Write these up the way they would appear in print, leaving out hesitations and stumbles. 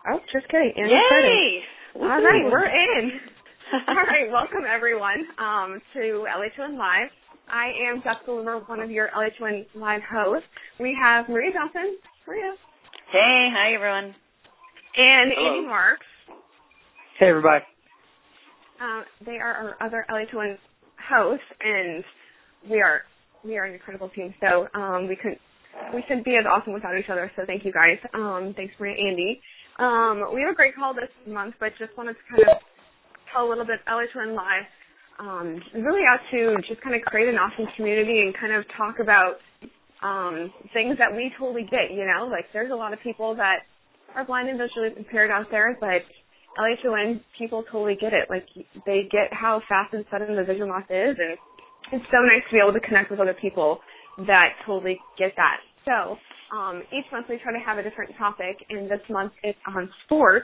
Oh, just kidding. And Yay! All right, we're in. All right, welcome everyone to LHON Live. I am Jessica Lumer, one of your LHON Live hosts. We have Maria Johnson. Maria. Hey, hi everyone. And Hello. Andy Marks. Hey, everybody. They are our other LHON hosts, and we are an incredible team. So we couldn't be as awesome without each other. So thank you guys. Thanks, Maria, Andy. We have a great call this month, but just wanted to kind of tell a little bit LHON Live. Really out to just kind of create an awesome community and kind of talk about things that we totally get. You know, like there's a lot of people that are blind and visually impaired out there, but LHON people totally get it. Like they get how fast and sudden the vision loss is, and it's so nice to be able to connect with other people that totally get that. So each month we try to have a different topic, and this month it's on sports.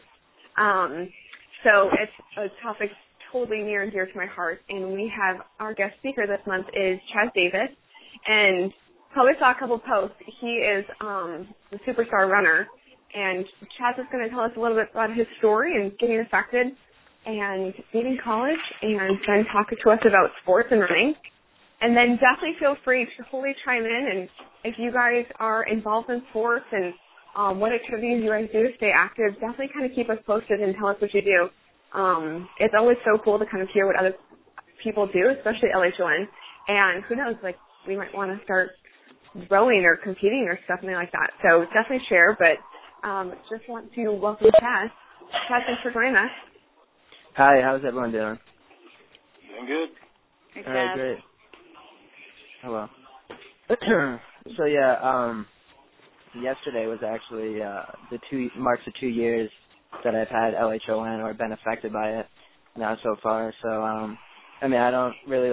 So it's a topic totally near and dear to my heart, and we have our guest speaker this month is Chaz Davis, and probably saw a couple posts. He is the superstar runner, and Chaz is going to tell us a little bit about his story and getting affected and leaving college, and then talk to us about sports and running. And then definitely feel free to totally chime in, and if you guys are involved in sports and what activities you guys do to stay active, definitely kind of keep us posted and tell us what you do. It's always so cool to kind of hear what other people do, especially LHON. And who knows, like we might want to start rowing or competing or something like that. So definitely share, but just want to welcome Chaz. Chaz, thanks for joining us. Hi, how's everyone doing? Doing good. Hey, All right, Chaz. great. Hello. So yeah, yesterday was actually marks the 2 years that I've had LHON or been affected by it now so far. So I mean, I don't really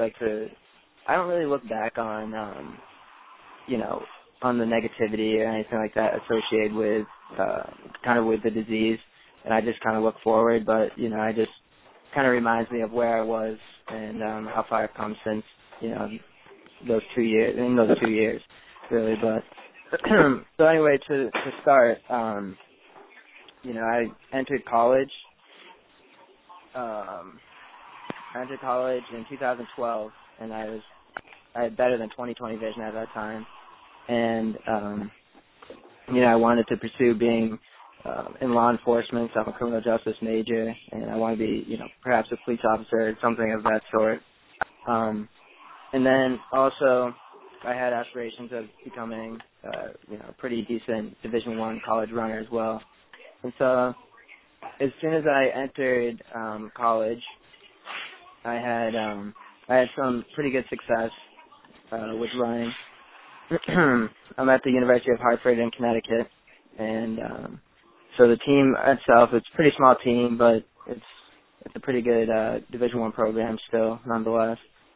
look back on on the negativity or anything like that associated with kind of with the disease, and I just kind of look forward. But I just kind of reminds me of where I was and how far I've come since those 2 years, really. But so anyway, to start, I entered college. I entered college in 2012, and I had better than 20/20 vision at that time, and I wanted to pursue being in law enforcement. So I'm a criminal justice major, and I want to be perhaps a police officer, something of that sort. And then also, I had aspirations of becoming, a pretty decent Division I college runner as well. And so, as soon as I entered college, I had some pretty good success with running. I'm at the University of Hartford in Connecticut, and so the team itself, it's a pretty small team, but it's a pretty good Division I program still, nonetheless.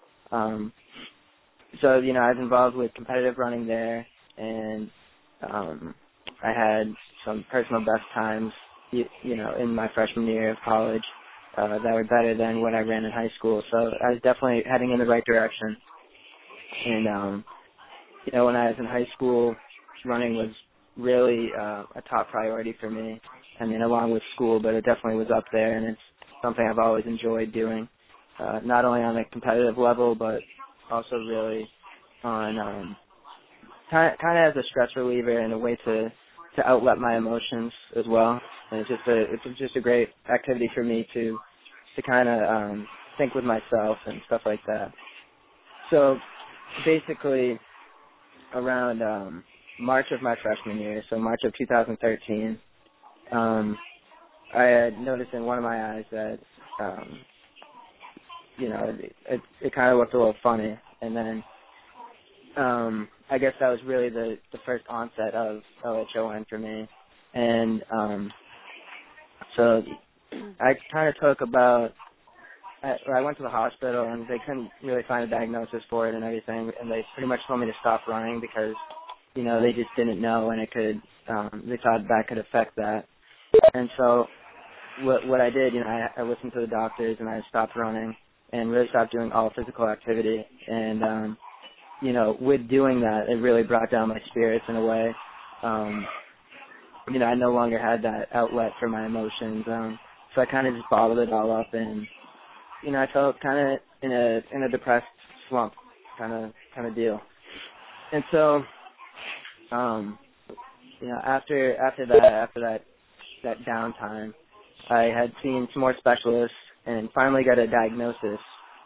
So, I was involved with competitive running there, and I had some personal best times, in my freshman year of college that were better than what I ran in high school. So I was definitely heading in the right direction. And, when I was in high school, running was really a top priority for me. I mean, along with school, but it definitely was up there, and it's something I've always enjoyed doing, not only on a competitive level, but also really on kind of as a stress reliever and a way to outlet my emotions as well. And it's just a great activity for me to kind of think with myself and stuff like that. So basically around March of my freshman year, so March of 2013, I had noticed in one of my eyes that it kind of looked a little funny, and then I guess that was really the first onset of LHON for me. And so I kind of took I went to the hospital, and they couldn't really find a diagnosis for it and everything, and they pretty much told me to stop running because, they just didn't know, and it could, they thought that could affect that. And so what I did, I listened to the doctors, and I stopped running and really stopped doing all physical activity. And, with doing that, it really brought down my spirits in a way. I no longer had that outlet for my emotions. So I kind of just bottled it all up, and I felt kind of in a depressed slump kind of deal. And so, after that downtime, I had seen some more specialists and finally got a diagnosis.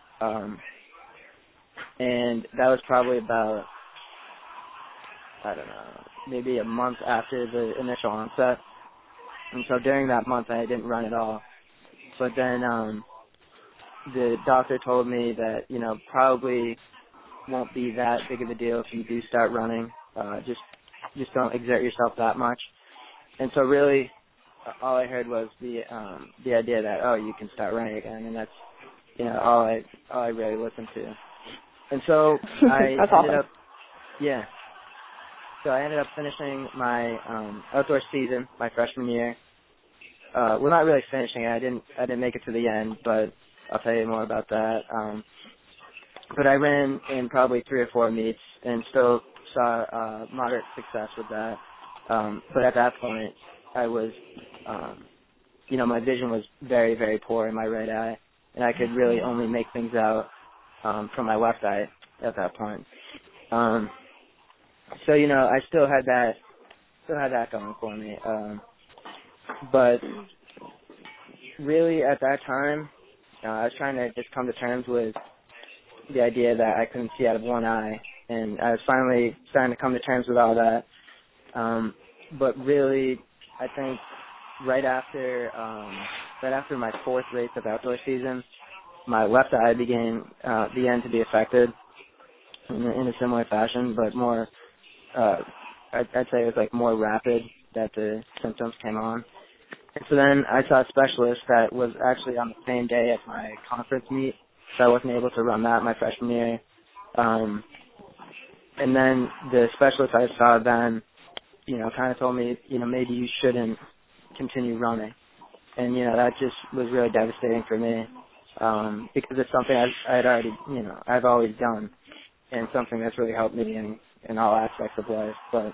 And that was probably about, I don't know, maybe a month after the initial onset. And so during that month, I didn't run at all. But then the doctor told me that, probably won't be that big of a deal if you do start running. Just don't exert yourself that much. And so really, all I heard was the idea that, you can start running again, and that's all I really listened to. And so I ended up finishing my outdoor season my freshman year. Well, not really finishing it. I didn't make it to the end, but I'll tell you more about that. But I ran in probably 3 or 4 meets and still saw moderate success with that. But at that point, I was, my vision was very, very poor in my right eye, and I could really only make things out from my left eye at that point. So, I still had that going for me. But really at that time, I was trying to just come to terms with the idea that I couldn't see out of one eye, and I was finally starting to come to terms with all that. But really, I think right after my 4th race of outdoor season, my left eye began to be affected in a similar fashion, but more, I'd say it was like more rapid that the symptoms came on. And so then I saw a specialist that was actually on the same day as my conference meet, so I wasn't able to run that my freshman year. And then the specialist I saw then, kind of told me, maybe you shouldn't continue running. And, that just was really devastating for me, because it's something I've always done, and something that's really helped me in all aspects of life. But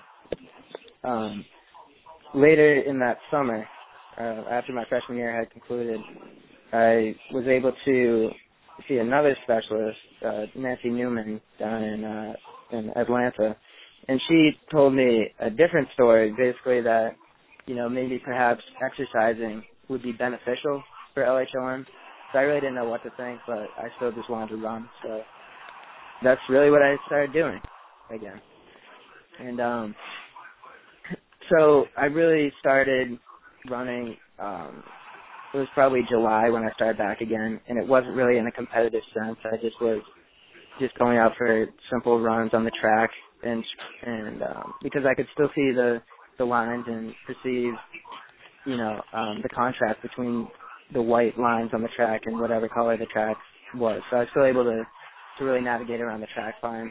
later in that summer, after my freshman year had concluded, I was able to see another specialist, Nancy Newman, down in Atlanta, and she told me a different story, basically that, maybe perhaps exercising would be beneficial for LHON. So I really didn't know what to think, but I still just wanted to run. So that's really what I started doing again. And so I really started running, it was probably July when I started back again, and it wasn't really in a competitive sense. I just was just going out for simple runs on the track, and because I could still see the lines and perceive, the contrast between the white lines on the track and whatever color the track was. So I was still able to really navigate around the track fine.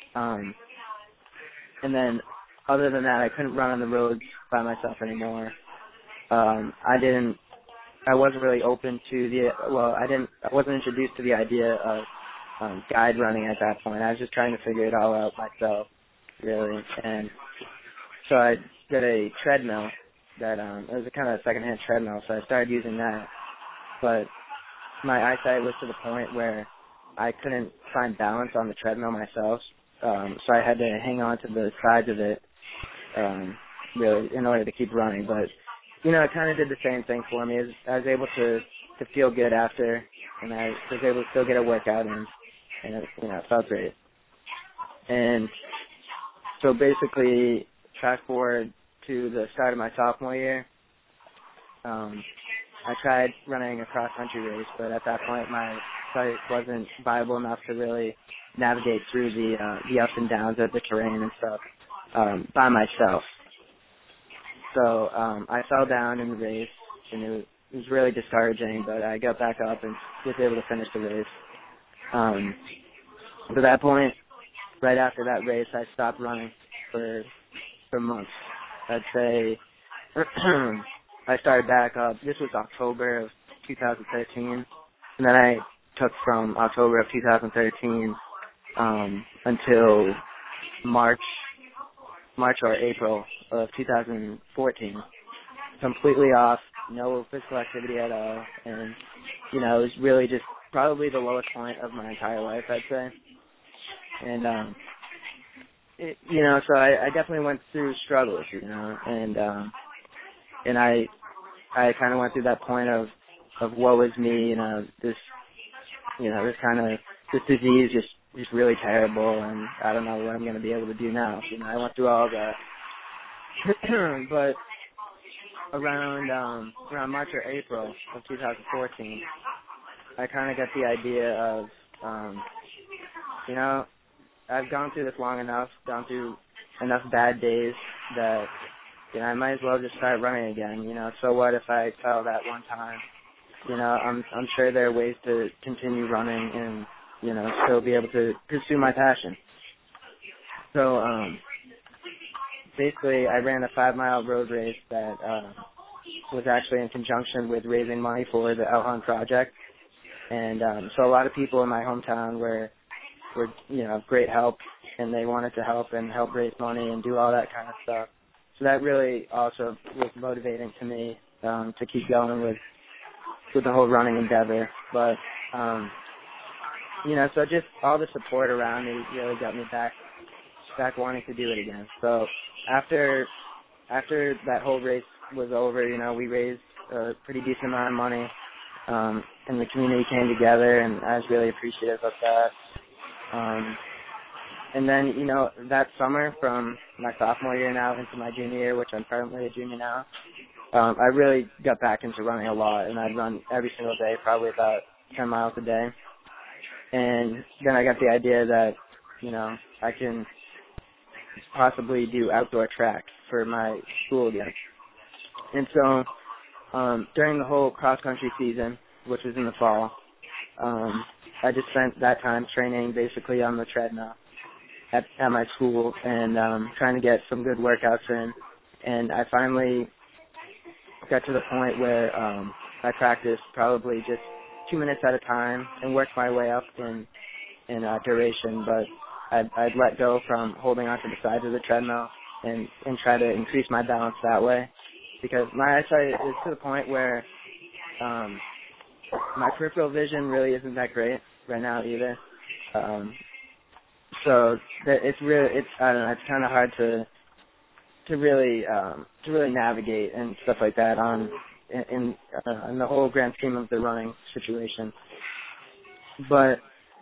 And then other than that, I couldn't run on the roads by myself anymore. I wasn't really open to I wasn't introduced to the idea of guide running at that point. I was just trying to figure it all out myself, really. And so I got a treadmill that, it was a kind of secondhand treadmill, so I started using that. But my eyesight was to the point where I couldn't find balance on the treadmill myself, so I had to hang on to the sides of it, really, in order to keep running. But, it kind of did the same thing for me. I was able to feel good after, and I was able to still get a workout in, and it felt great. And so basically, fast forward to the start of my sophomore year, I tried running a cross-country race, but at that point my sight wasn't viable enough to really navigate through the ups and downs of the terrain and stuff by myself. So I fell down in the race, and it was really discouraging, but I got back up and was able to finish the race. At that point, right after that race, I stopped running for months. I'd say I started back up. This was October of 2013, and then I took from October of 2013 until March March or April of 2014. Completely off, no physical activity at all, and, you know, it was really just probably the lowest point of my entire life, I'd say. And, you know, so I definitely went through struggles, you know, and I kind of went through that point of woe is me, you know, this disease just really terrible, and I don't know what I'm going to be able to do now. You know, I went through all of that. But around March or April of 2014, I kind of got the idea of, you know, I've gone through this long enough, gone through enough bad days that, you know, I might as well just start running again. You know, so what if I fell that one time? You know, I'm sure there are ways to continue running and, you know, still be able to pursue my passion. So, basically, I ran a 5-mile road race that was actually in conjunction with raising money for the Elkhorn Project. And so a lot of people in my hometown were, you know, great help, and they wanted to help raise money and do all that kind of stuff. So that really also was motivating to me to keep going with the whole running endeavor. But, you know, so just all the support around me really got me back wanting to do it again. So after that whole race was over, you know, we raised a pretty decent amount of money, and the community came together, and I was really appreciative of that. And then, you know, that summer from my sophomore year now into my junior year, which I'm currently a junior now, I really got back into running a lot, and I'd run every single day, probably about 10 miles a day. And then I got the idea that, you know, I can possibly do outdoor track for my school again. And so during the whole cross-country season, which was in the fall, I just spent that time training basically on the treadmill at my school and trying to get some good workouts in. And I finally got to the point where I practiced probably just 2 minutes at a time and worked my way up in duration. But I'd let go from holding onto the sides of the treadmill and try to increase my balance that way, because my eyesight is to the point where my peripheral vision really isn't that great right now either. So it's I don't know, it's kind of hard to really navigate and stuff like that in the whole grand scheme of the running situation. But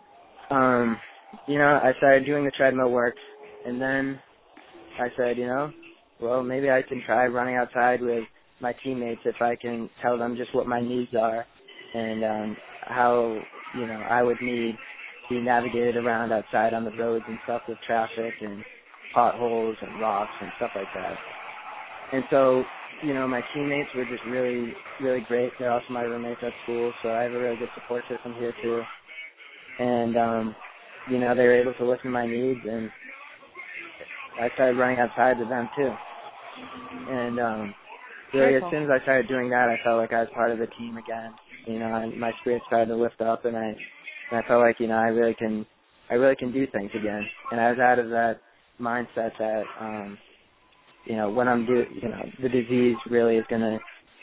you know, I started doing the treadmill work, and then I said, you know, well, maybe I can try running outside with my teammates if I can tell them just what my needs are and how, you know, I would need to be navigated around outside on the roads and stuff with traffic and potholes and rocks and stuff like that. And so, you know, my teammates were just really, really great. They're also my roommates at school, so I have a really good support system here too. And, you know, they were able to listen to my needs, and I started running outside with them too. And really, as soon as I started doing that, I felt like I was part of the team again. You know, and my spirits started to lift up, and I felt like, you know, I really can do things again. And I was out of that mindset that, you know, when you know, the disease really is going to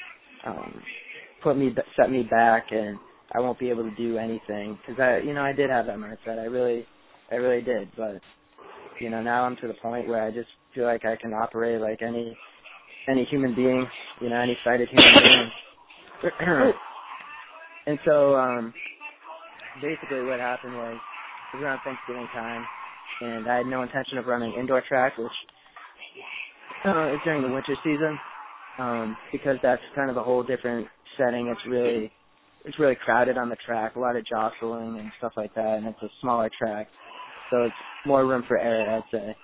set me back, and I won't be able to do anything, because I did have that mindset. I really did. But, you know, now I'm to the point where I just feel like I can operate like any human being, you know, any sighted human being. And so, basically what happened was, it was around Thanksgiving time, and I had no intention of running indoor track, which is during the winter season, because that's kind of a whole different setting. It's really crowded on the track, a lot of jostling and stuff like that, and it's a smaller track, so it's more room for error, I'd say.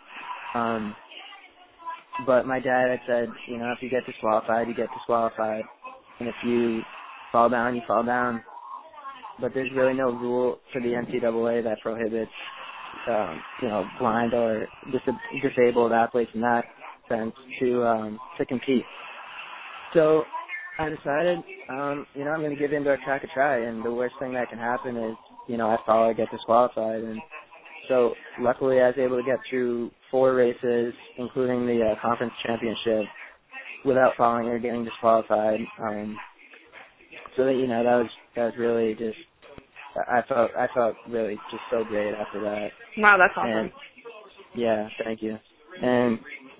But my dad had said, you know, if you get disqualified, you get disqualified, and if you fall down, you fall down. But there's really no rule for the NCAA that prohibits, you know, blind or disabled athletes in that sense to compete. So I decided, you know, I'm going to give indoor track a try, and the worst thing that can happen is, you know, I fall or get disqualified. And so luckily I was able to get through 4 races, including the conference championship, without falling or getting disqualified. So that, that was really just, I felt really just so great after that. Wow, that's awesome. And, yeah, thank you. And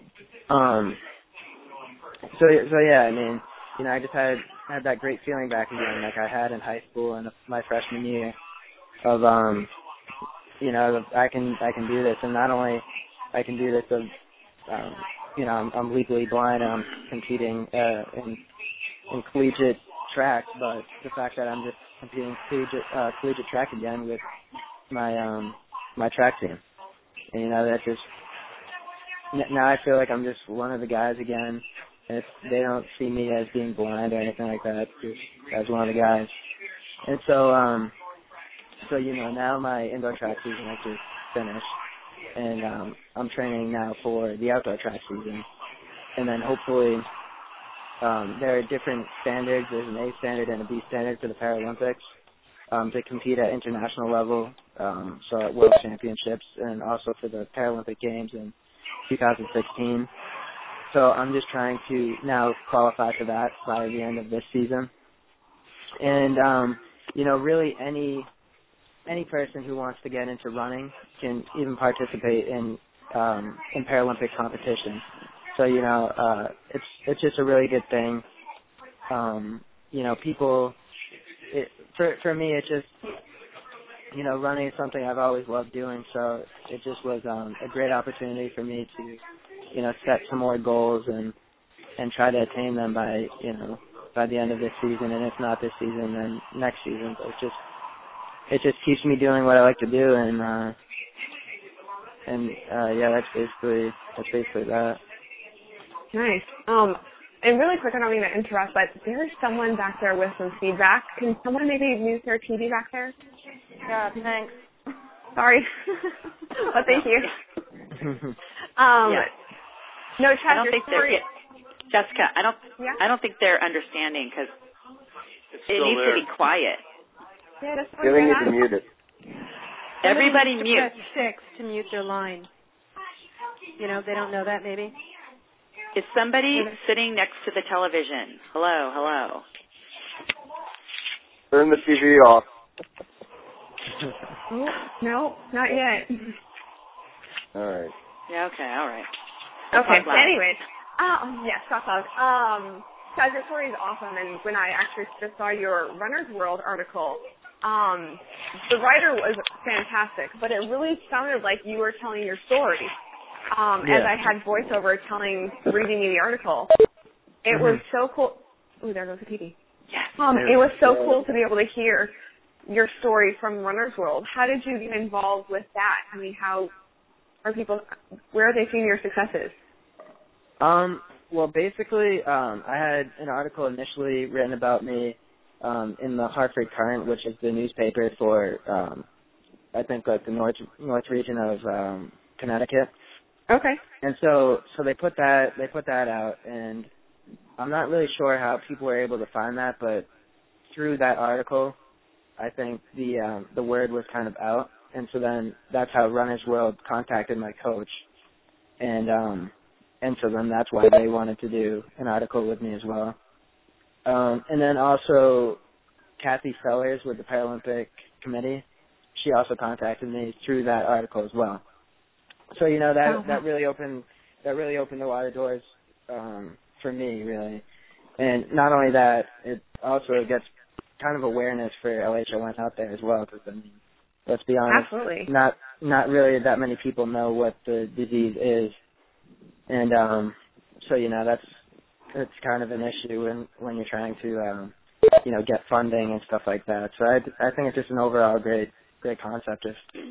so yeah, I mean, I just had that great feeling back again, like I had in high school and my freshman year, of I can do this, and not only I can do this of I'm legally blind and I'm competing in collegiate track, but the fact that I'm just competing collegiate track again with my track team, and that's just, now I feel like I'm just one of the guys again. They don't see me as being blind or anything like that, just as one of the guys. And so now my indoor track season has just finished, and I'm training now for the outdoor track season. And then hopefully there are different standards. There's an A standard and a B standard for the Paralympics to compete at international level, so at World Championships, and also for the Paralympic Games in 2016. So I'm just trying to now qualify for that by the end of this season. And, really any person who wants to get into running can even participate in Paralympic competition. So, it's just a really good thing. People, for me, it's just, running is something I've always loved doing. So it just was a great opportunity for me to, set some more goals and try to attain them by the end of this season, and if not this season, then next season. But it just keeps me doing what I like to do, and that's basically that. Nice. And really quick, I don't mean to interrupt, but there's someone back there with some feedback. Can someone maybe mute their TV back there? Yeah, thanks. Sorry. Well, thank you. Yeah. No, Chad, I don't think Jessica, I don't think they're understanding, because it needs to be quiet. Yeah, that's You really need to mute it. Everybody mute. Press 6 to mute their line. They don't know that maybe. Is somebody sitting next to the television? Hello. Turn the TV off. Oh, no, not yet. All right. Yeah, okay, all right. Okay, so anyways, yes, stop talk. Guys, your story is awesome, and when I actually just saw your Runner's World article, the writer was fantastic, but it really sounded like you were telling your story. As I had voiceover reading me the article. It was so cool. Ooh, there goes the TV. Yes. It was so cool to be able to hear your story from Runner's World. How did you get involved with that? I mean, where are they seeing your successes? Well, basically, I had an article initially written about me in the Hartford Courant, which is the newspaper for, I think, like the north region of Connecticut. Okay. And so they put that out, and I'm not really sure how people were able to find that, but through that article, I think the word was kind of out, and so then that's how Runner's World contacted my coach, and so then that's why they wanted to do an article with me as well. And then also Kathy Sellers with the Paralympic Committee, she also contacted me through that article as well. So that really opened a lot of doors for me, really. And not only that, it also gets kind of awareness for LHON out there as well, because I mean, let's be honest, absolutely, not really that many people know what the disease is, and so that's kind of an issue when you're trying to get funding and stuff like that. So I think it's just an overall great concept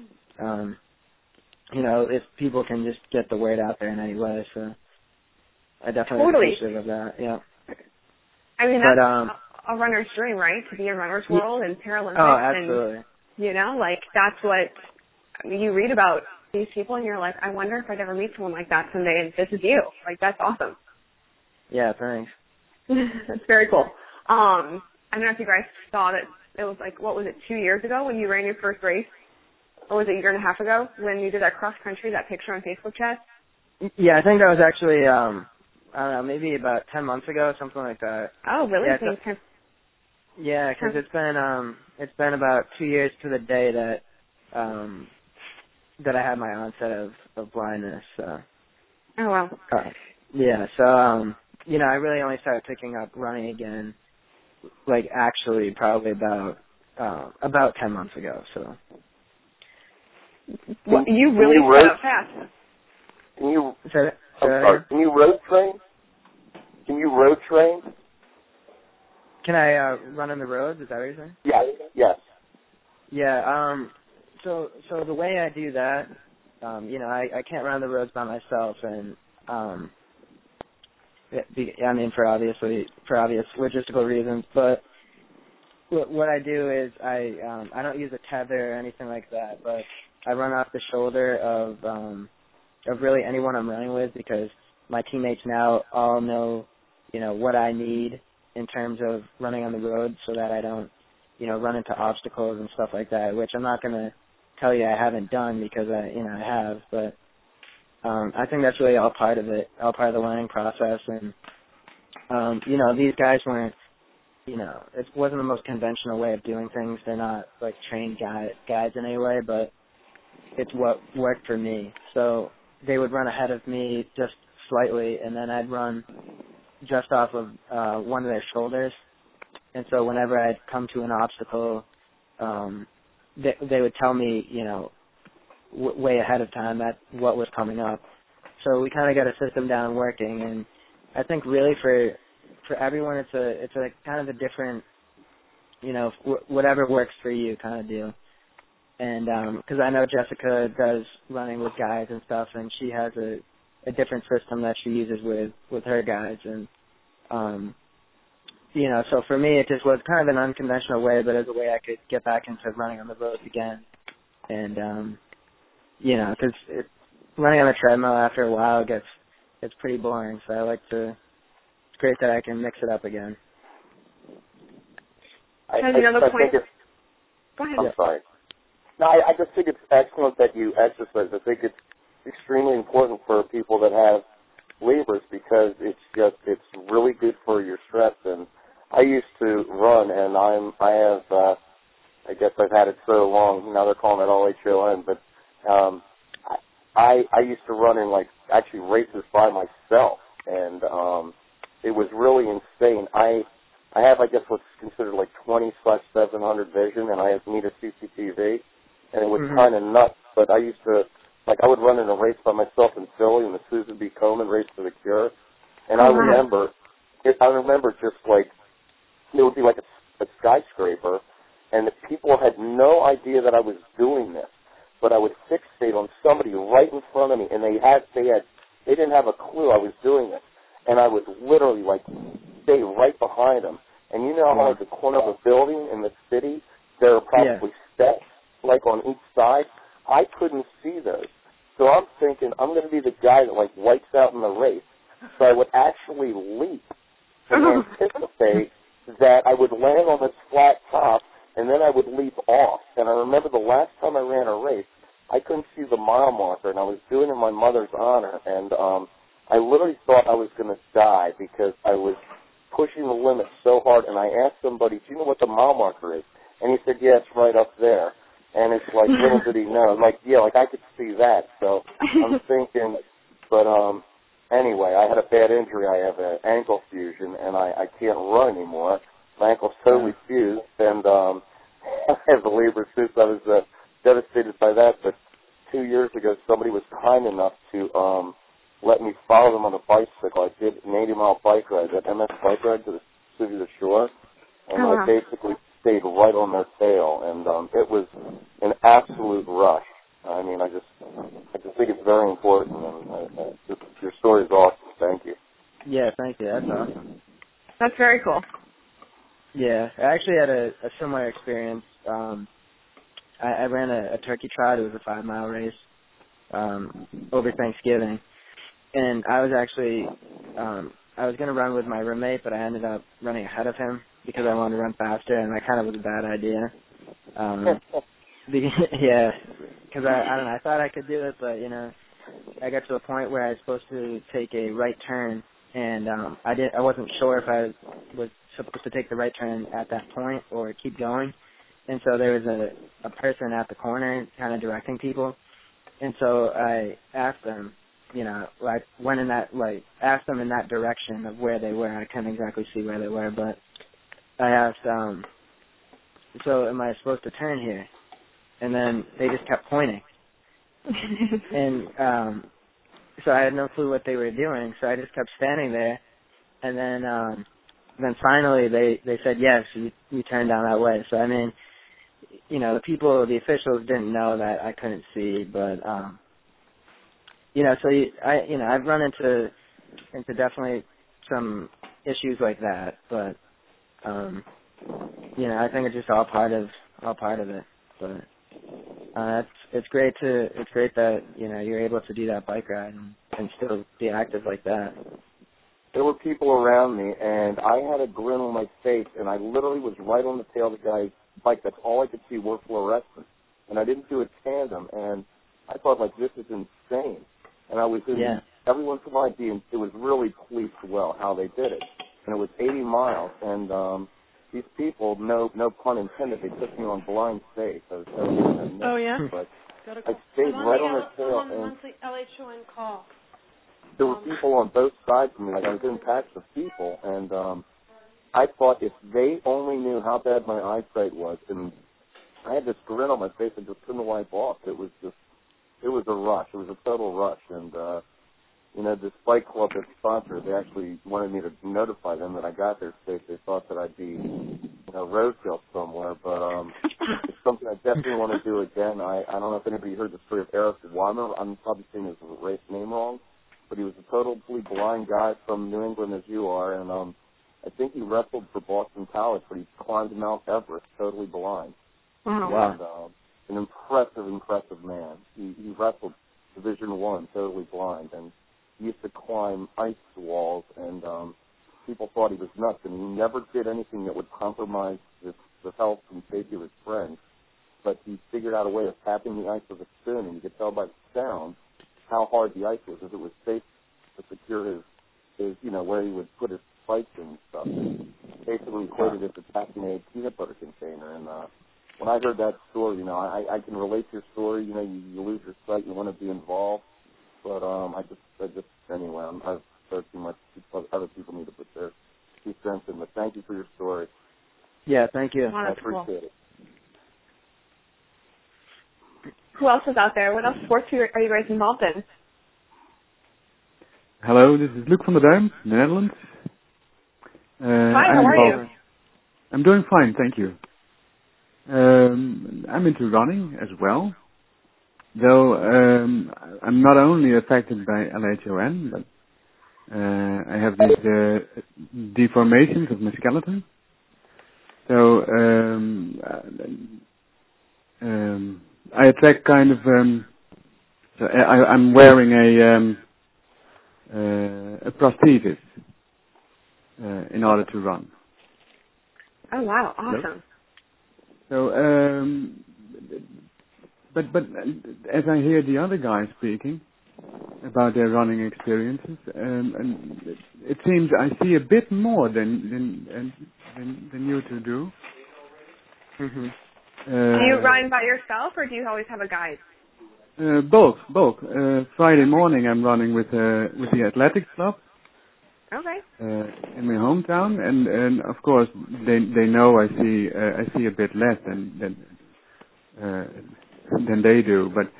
if people can just get the word out there in any way. So I definitely appreciate of that. Yeah. I mean, that's a runner's dream, right? To be in Runner's World and Paralympics. Oh, absolutely. And, that's what you read about these people, and you're like, I wonder if I'd ever meet someone like that someday, and this is you. That's awesome. Yeah, thanks. That's very cool. I don't know if you guys saw that. It was what was it, 2 years ago when you ran your first race? or was it a year and a half ago when you did that cross country, that picture on Facebook chat? Yeah, I think that was actually, I don't know, maybe about 10 months ago, something like that. Oh, really? Yeah, because it's been about 2 years to the day that that I had my onset of blindness. So. Oh wow. Yeah, so you know, I really only started picking up running again, like actually probably about 10 months ago. So. Well, you really set up fast. Can you? I'm sorry. Can you road train? Can you road train? Can I run on the roads? Is that what you're saying? Yes. Yes. Yeah. So the way I do that, you know, I can't run on the roads by myself, and I mean for obvious logistical reasons. But what I do is I don't use a tether or anything like that, but I run off the shoulder of really anyone I'm running with, because my teammates now all know, you know, what I need in terms of running on the road, so that I don't, you know, run into obstacles and stuff like that, which I'm not going to tell you I haven't done, because I have, but I think that's really all part of it, all part of the learning process. And you know, these guys weren't, you know, it wasn't the most conventional way of doing things. They're not like trained guides in any way, but it's what worked for me. So they would run ahead of me just slightly, and then I'd run just off of one of their shoulders. And so whenever I'd come to an obstacle, they would tell me, you know, way ahead of time that what was coming up. So we kind of got a system down working, and I think really for everyone it's a kind of a different, you know, whatever works for you kind of deal. And because I know Jessica does running with guys and stuff, and she has a different system that she uses with her guys, and you know, so for me it just was kind of an unconventional way, but as a way I could get back into running on the roads again. And you know, because running on a treadmill after a while it's pretty boring, so I like to. It's great that I can mix it up again. Go ahead. I'm sorry. No, I just think it's excellent that you exercise. I think it's extremely important for people that have Leber's, because it's really good for your stress. And I used to run, and I guess I've had it so long. Now they're calling it LHON, but I used to run in actually races by myself, and it was really insane. I have, I guess, what's considered 20/700 vision, and I need a CCTV, and it was kind of nuts. But I used to, I would run in a race by myself in Philly in the Susan B. Komen Race for the Cure, and I remember just it would be like a skyscraper, and the people had no idea that I was doing this, but I would fixate on somebody right in front of me, and they didn't have a clue I was doing this, and I would literally stay right behind them. And you know how at the corner of a building in the city there are probably steps on each side? I couldn't see those. So I'm thinking I'm going to be the guy that wipes out in the race. So I would actually leap and anticipate that I would land on this flat top, and then I would leap off. And I remember the last time I ran a race, I couldn't see the mile marker, and I was doing it in my mother's honor, and I literally thought I was going to die because I was pushing the limit so hard. And I asked somebody, do you know what the mile marker is? And he said, yeah, it's right up there. And it's little did he know. I'm I could see that. So I'm thinking, but anyway, I had a bad injury. I have an ankle fusion, and I can't run anymore. My ankle's totally fused, and I have the labor since. I was devastated by that. But 2 years ago, somebody was kind enough to let me follow them on a bicycle. I did an 80-mile bike ride, that MS bike ride to the city of the shore, and I basically stayed right on their tail, and it was an absolute rush. I mean, I just think it's very important, and your story is awesome. Thank you. Yeah, thank you. That's awesome. That's very cool. Yeah, I actually had a similar experience. I ran a turkey trot. It was a 5-mile race over Thanksgiving, and I was actually I was going to run with my roommate, but I ended up running ahead of him because I wanted to run faster, and that kind of was a bad idea. Yeah, because I don't know, I thought I could do it, but I got to a point where I was supposed to take a right turn, and I wasn't sure if I was supposed to take the right turn at that point or keep going, and so there was a person at the corner kind of directing people, and so I asked them, I went in that, asked them in that direction of where they were. I couldn't exactly see where they were, but I asked, so am I supposed to turn here? And then they just kept pointing. And so I had no clue what they were doing, so I just kept standing there. And then finally they said, yes, you turn down that way. So, I mean, the officials didn't know that I couldn't see, but, so I've run into definitely some issues like that, but, I think it's just all part of it. But it's great that you're able to do that bike ride and still be active like that. There were people around me, and I had a grin on my face, and I literally was right on the tail of the guy's bike. That's all I could see were fluorescent, and I didn't do a tandem, and I thought, this is insane. And I was every once in a while it was really policed well how they did it, and it was 80 miles, and these people, no pun intended, they took me on blind faith. But I stayed right on their tail. I'm on monthly LHON call. There were people on both sides of me. I was in packs of people, and I thought if they only knew how bad my eyesight was, and I had this grin on my face and just couldn't wipe off. It was a rush. It was a total rush, and this bike club that sponsored, they actually wanted me to notify them that I got there safe. They thought that I'd be, roadkill somewhere, but it's something I definitely want to do again. I don't know if anybody heard the story of Eric Weimer. I'm probably saying his race name wrong, but he was a totally blind guy from New England as you are, and I think he wrestled for Boston College, but he climbed Mount Everest totally blind. Wow. And, an impressive man. He wrestled Division I, totally blind, and he used to climb ice walls, and people thought he was nuts, and he never did anything that would compromise the health and safety of his friends. But he figured out a way of tapping the ice with a spoon, and you could tell by the sound how hard the ice was, if it was safe to secure his where he would put his spikes and stuff. Basically equated it to tapping a peanut butter container. And when I heard that story, I can relate to your story. You lose your sight, you want to be involved. But anyway, I've said too much. Other people need to put their 2 cents in. But thank you for your story. Yeah, thank you. Wow, I appreciate it. Who else is out there? What else sports are you guys involved in? Hello, this is Luc van der Duim, the Netherlands. Hi, how are you? I'm doing fine, thank you. I'm into running as well, though I'm not only affected by LHON, but I have these deformations of my skeleton. So I attract kind of. So I'm wearing a prosthesis in order to run. Oh wow! Awesome. So, but as I hear the other guys speaking about their running experiences, and it seems I see a bit more than you two do. Mm-hmm. Do you run by yourself, or do you always have a guide? Both. Friday morning I'm running with the athletics club. Okay. In my hometown, and of course they know I see a bit less than they do, but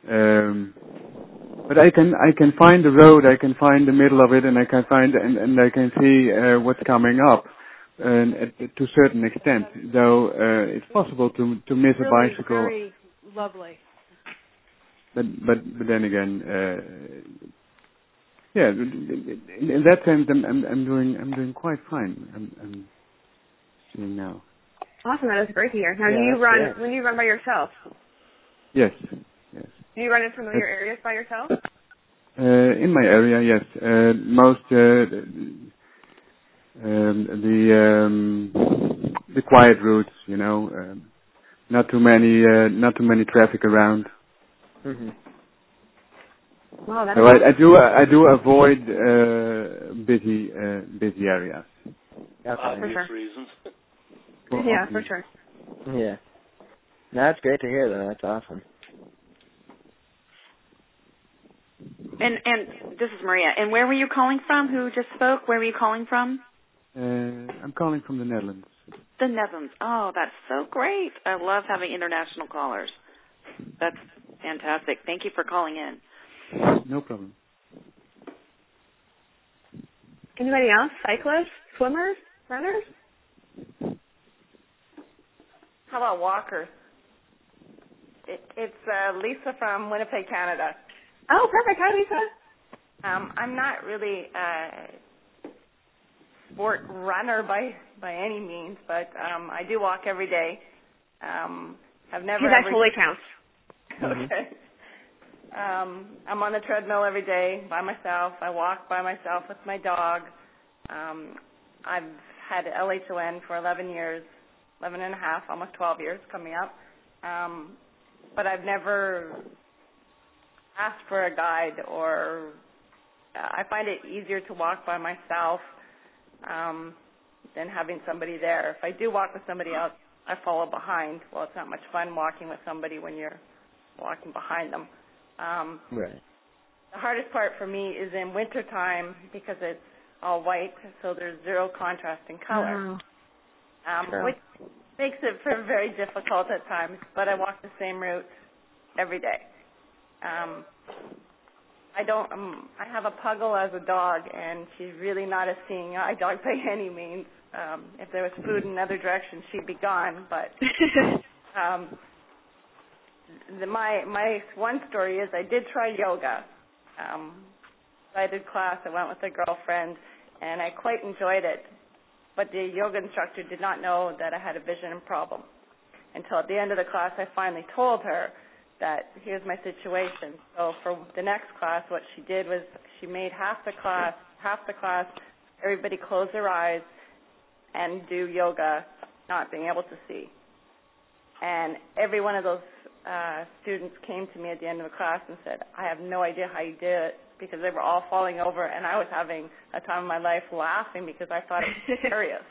I can find the road, I can find the middle of it, and I can find and I can see what's coming up, and to a certain extent, though it's possible to miss a bicycle. Very lovely. But then again. Yeah, in that sense, I'm doing quite fine. I'm seeing now. Awesome, that is great to hear. Now, do you run when you run by yourself? Yes. Do you run in familiar areas by yourself? In my area, yes. Most the quiet routes, not too many traffic around. Mhm. Wow, that's So I do avoid busy areas. Okay. For sure. reasons. Yeah, for sure. Yeah. No, that's great to hear, though. That's awesome. And this is Maria. And where were you calling from? Who just spoke? Where were you calling from? I'm calling from the Netherlands. The Netherlands. Oh, that's so great. I love having international callers. That's fantastic. Thank you for calling in. No problem. Anybody else? Cyclists? Swimmers? Runners? How about walkers? It's Lisa from Winnipeg, Canada. Oh, perfect. Hi, Lisa. I'm not really a sport runner by any means, but I do walk every day. I've never. That totally counts. Okay. I'm on the treadmill every day by myself. I walk by myself with my dog. I've had LHON for 11 years, 11 and a half, almost 12 years coming up. But I've never asked for a guide, or I find it easier to walk by myself than having somebody there. If I do walk with somebody else, I follow behind. Well, it's not much fun walking with somebody when you're walking behind them. Right. The hardest part for me is in wintertime because it's all white, so there's zero contrast in color, Sure. which makes it very difficult at times, but I walk the same route every day. I have a puggle as a dog, and she's really not a seeing eye dog by any means. If there was food in another direction, she'd be gone, but my one story is I did try yoga. I did class. I went with a girlfriend, and I quite enjoyed it. But the yoga instructor did not know that I had a vision problem. Until at the end of the class, I finally told her that here's my situation. So for the next class, what she did was she made half the class, everybody close their eyes and do yoga, not being able to see. And every one of those students came to me at the end of the class and said, I have no idea how you did it, because they were all falling over, and I was having a time of my life laughing because I thought it was hilarious.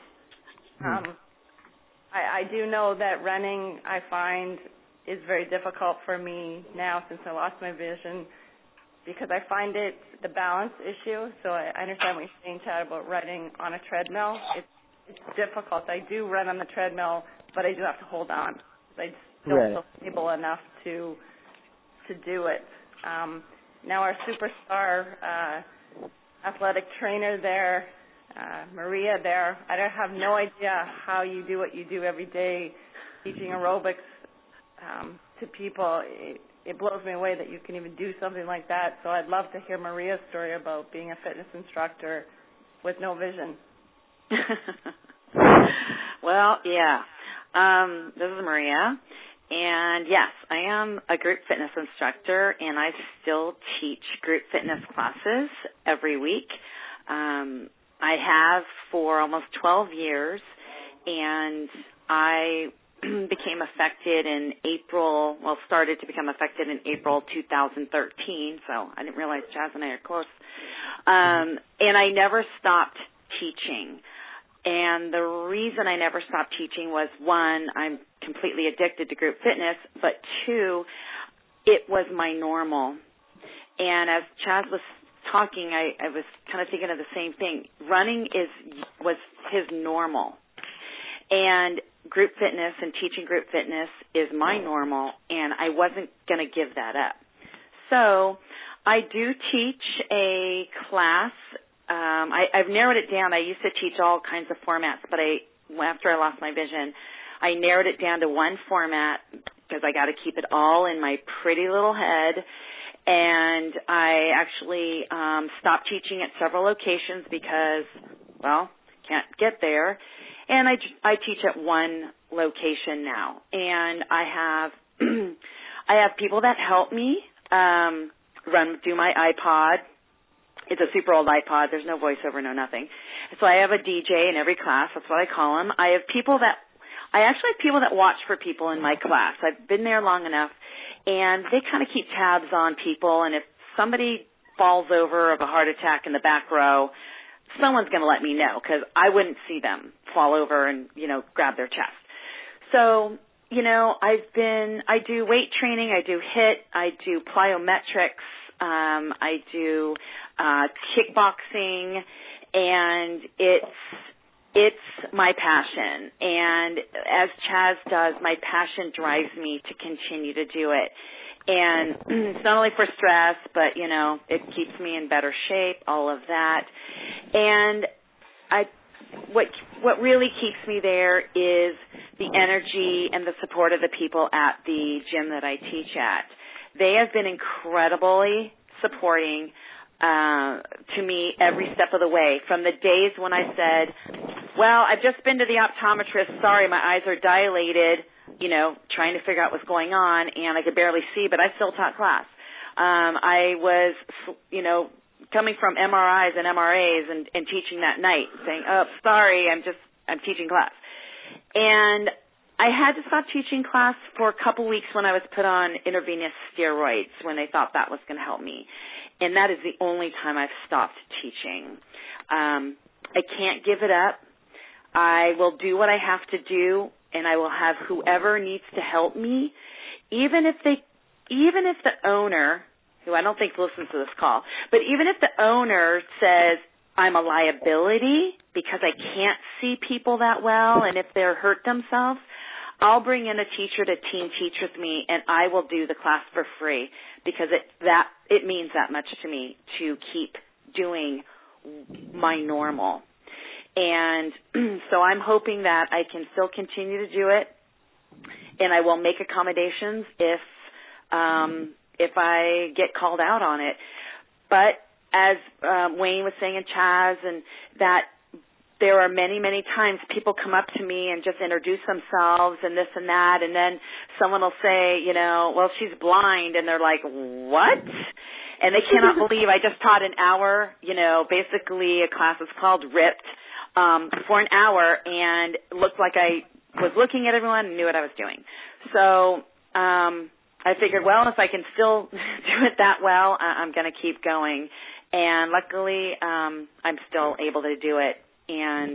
I do know that running, I find, is very difficult for me now since I lost my vision, because I find it the balance issue. So I understand what you're saying, Chad, about running on a treadmill. It's difficult. I do run on the treadmill, but I do have to hold on. I don't feel stable enough to do it. Now our superstar athletic trainer there, Maria there, I have no idea how you do what you do every day, teaching aerobics to people. It blows me away that you can even do something like that. So I'd love to hear Maria's story about being a fitness instructor with no vision. Well, yeah. This is Maria. And yes, I am a group fitness instructor, and I still teach group fitness classes every week. I have for almost 12 years, and I became affected in started to become affected in April 2013, so I didn't realize Chaz and I are close. And I never stopped teaching. And the reason I never stopped teaching was, one, I'm completely addicted to group fitness, but two, it was my normal. And as Chaz was talking, I was kind of thinking of the same thing. Running was his normal. And group fitness and teaching group fitness is my normal, and I wasn't going to give that up. So I do teach a class. I've narrowed it down. I used to teach all kinds of formats, but after I lost my vision, I narrowed it down to one format because I got to keep it all in my pretty little head. And I actually stopped teaching at several locations because, can't get there. And I teach at one location now. And I have people that help me do my iPod. It's a super old iPod. There's no voiceover, no nothing. So I have a DJ in every class. That's what I call them. I actually have people that watch for people in my class. I've been there long enough, and they kind of keep tabs on people, and if somebody falls over of a heart attack in the back row, someone's going to let me know because I wouldn't see them fall over and, grab their chest. So, I do weight training, I do HIIT, I do plyometrics, I do kickboxing, and it's my passion. And as Chaz does, my passion drives me to continue to do it. And it's not only for stress, but, it keeps me in better shape, all of that. And what really keeps me there is the energy and the support of the people at the gym that I teach at. They have been incredibly supporting to me every step of the way, from the days when I said, well, I've just been to the optometrist. Sorry, my eyes are dilated, trying to figure out what's going on, and I could barely see, but I still taught class. I was, coming from MRIs and MRAs and teaching that night, saying, oh, sorry, I'm teaching class. And I had to stop teaching class for a couple weeks when I was put on intravenous steroids when they thought that was going to help me. And that is the only time I've stopped teaching. I can't give it up. I will do what I have to do, and I will have whoever needs to help me, even if the owner, who I don't think listens to this call, but even if the owner says I'm a liability because I can't see people that well, and if they're hurt themselves, I'll bring in a teacher to team teach with me, and I will do the class for free because it means that much to me to keep doing my normal. And so I'm hoping that I can still continue to do it, and I will make accommodations if I get called out on it. But as Wayne was saying, and Chaz, and that there are many, many times people come up to me and just introduce themselves and this and that, and then someone will say, well, she's blind, and they're like, what? And they cannot believe I just taught an hour, basically a class is called RIPT, for an hour, and it looked like I was looking at everyone and knew what I was doing. So I figured, well, if I can still do it that well, I'm going to keep going. And luckily, I'm still able to do it. And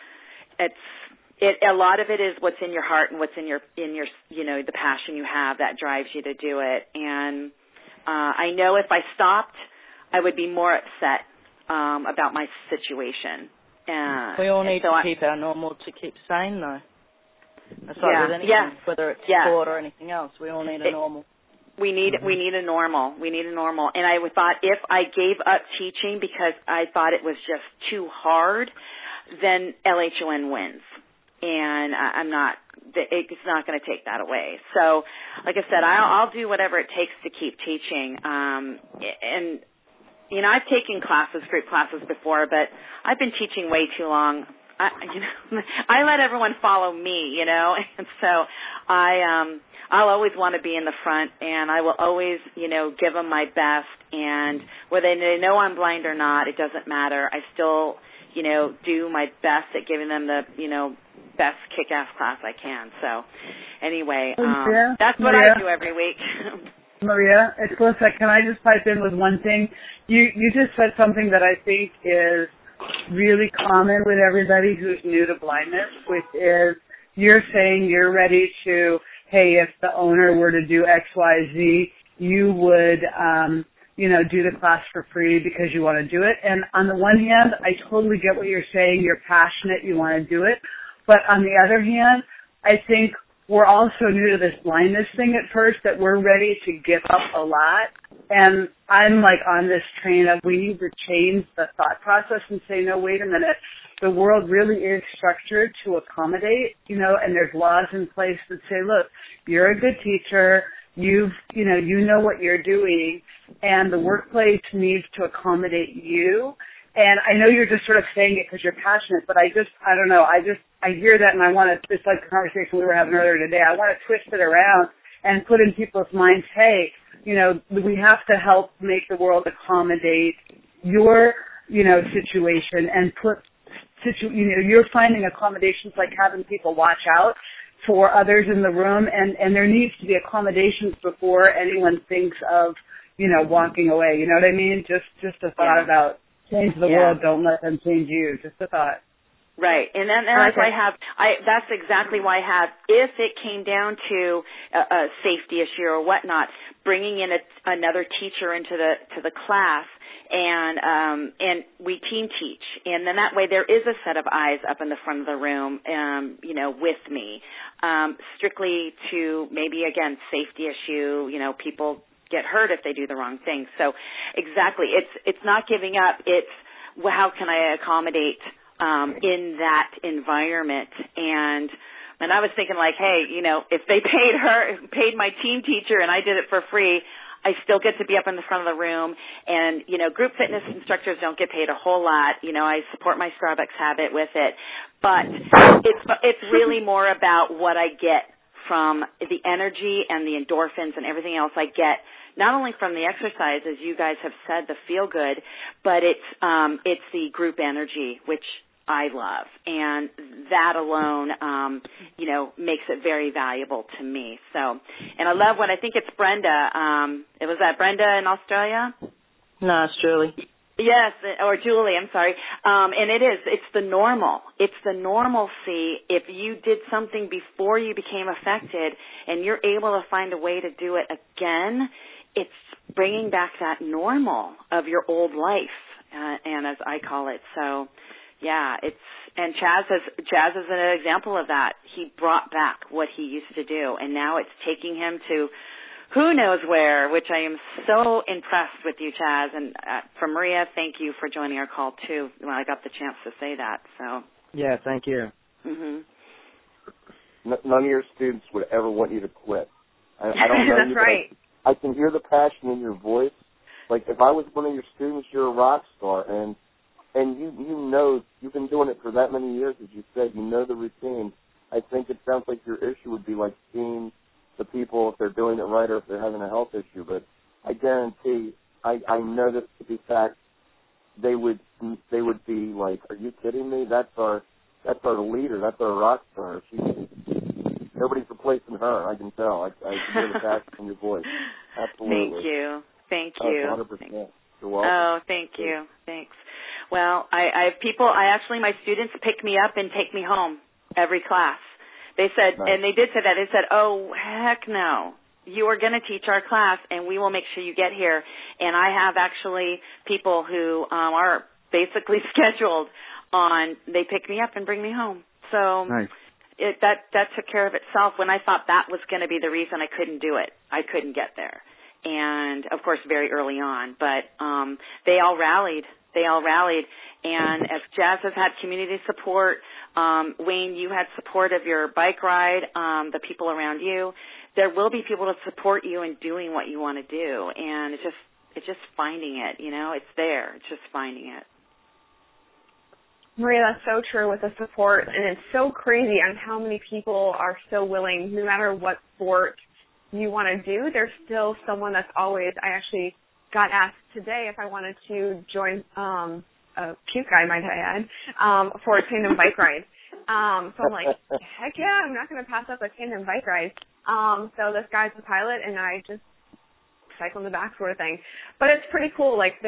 a lot of it is what's in your heart and what's in your the passion you have that drives you to do it. And I know if I stopped, I would be more upset about my situation. We all need to keep our normal to keep sane, though. That's like with anything, whether it's sport or anything else. We all need a normal. We need a normal. We need a normal. And I thought if I gave up teaching because I thought it was just too hard, then LHON wins. And it's not going to take that away. So, like I said, I'll do whatever it takes to keep teaching. And I've taken group classes before, but I've been teaching way too long. I let everyone follow me, and so I'll always want to be in the front, and I will always, give them my best. And whether they know I'm blind or not, it doesn't matter. I still, do my best at giving them the, best kick-ass class I can. So anyway, that's what I do every week. Maria, it's Melissa. Can I just pipe in with one thing? You just said something that I think is really common with everybody who's new to blindness, which is you're saying you're ready to, hey, if the owner were to do X, Y, Z, you would, do the class for free because you want to do it. And on the one hand, I totally get what you're saying. You're passionate. You want to do it. But on the other hand, I think we're all so new to this blindness thing at first that we're ready to give up a lot. And I'm on this train of we need to change the thought process and say, no, wait a minute. The world really is structured to accommodate, and there's laws in place that say, look, you're a good teacher. You know what you're doing, and the workplace needs to accommodate you. And I know you're just sort of saying it because you're passionate, but I don't know. I hear that, and I want to, just like the conversation we were having earlier today, I want to twist it around and put in people's minds, hey, we have to help make the world accommodate your, situation and you're finding accommodations like having people watch out for others in the room, and there needs to be accommodations before anyone thinks of, walking away. You know what I mean? Just a thought about change the world, don't let them change you. Just a thought. Right, and that's why that's exactly why I have, if it came down to a safety issue or whatnot, bringing in another teacher into the class, and we team teach, and then that way there is a set of eyes up in the front of the room, with me, strictly to maybe again safety issue, people get hurt if they do the wrong thing. So exactly, it's not giving up. It's how can I accommodate in that environment. And I was thinking like, hey, if they paid my team teacher and I did it for free, I still get to be up in the front of the room. And, group fitness instructors don't get paid a whole lot. I support my Starbucks habit with it. But it's really more about what I get from the energy and the endorphins and everything else I get, not only from the exercise, as you guys have said, the feel good, but it's the group energy, which I love, and that alone, makes it very valuable to me. So, and I love when I think it's Brenda. Was that Brenda in Australia? No, it's Julie. Yes, or Julie, I'm sorry. And it's the normal. It's the normalcy. If you did something before you became affected and you're able to find a way to do it again, it's bringing back that normal of your old life, and as I call it. So, yeah, and Chaz is an example of that. He brought back what he used to do, and now it's taking him to who knows where, which I am so impressed with you, Chaz. And for Maria, thank you for joining our call, too, when I got the chance to say that. So. Yeah, thank you. Mm-hmm. None of your students would ever want you to quit. I don't know. That's you, right. I can hear the passion in your voice. Like, if I was one of your students, you're a rock star. And you've been doing it for that many years, as you said. You know the routine. I think it sounds like your issue would be like seeing the people if they're doing it right or if they're having a health issue. But I guarantee, I know this to be fact, they would be like, are you kidding me? That's our leader. That's our rock star. Nobody's replacing her. I can tell. I can hear the passion in your voice. Absolutely. Thank you. 100%. You're welcome. Oh, thank you. Thanks. Well, I have people. My students pick me up and take me home every class. They said, nice. And they did say that. They said, oh, heck no. You are going to teach our class, and we will make sure you get here. And I have actually people who are basically scheduled on, they pick me up and bring me home. So nice. That took care of itself when I thought that was going to be the reason I couldn't do it. I couldn't get there. And, of course, very early on. But they all rallied. And as Jazz has had community support, Wayne, you had support of your bike ride, the people around you. There will be people to support you in doing what you want to do. And it's just finding it, it's there. It's just finding it. Maria, that's so true with the support. And it's so crazy on how many people are so willing, no matter what sport you want to do, there's still someone that's always, I actually got asked today if I wanted to join a cute guy, might I add, for a tandem bike ride. So I'm like, heck yeah, I'm not going to pass up a tandem bike ride. So this guy's the pilot, and I just cycle in the back sort of thing. But it's pretty cool. Like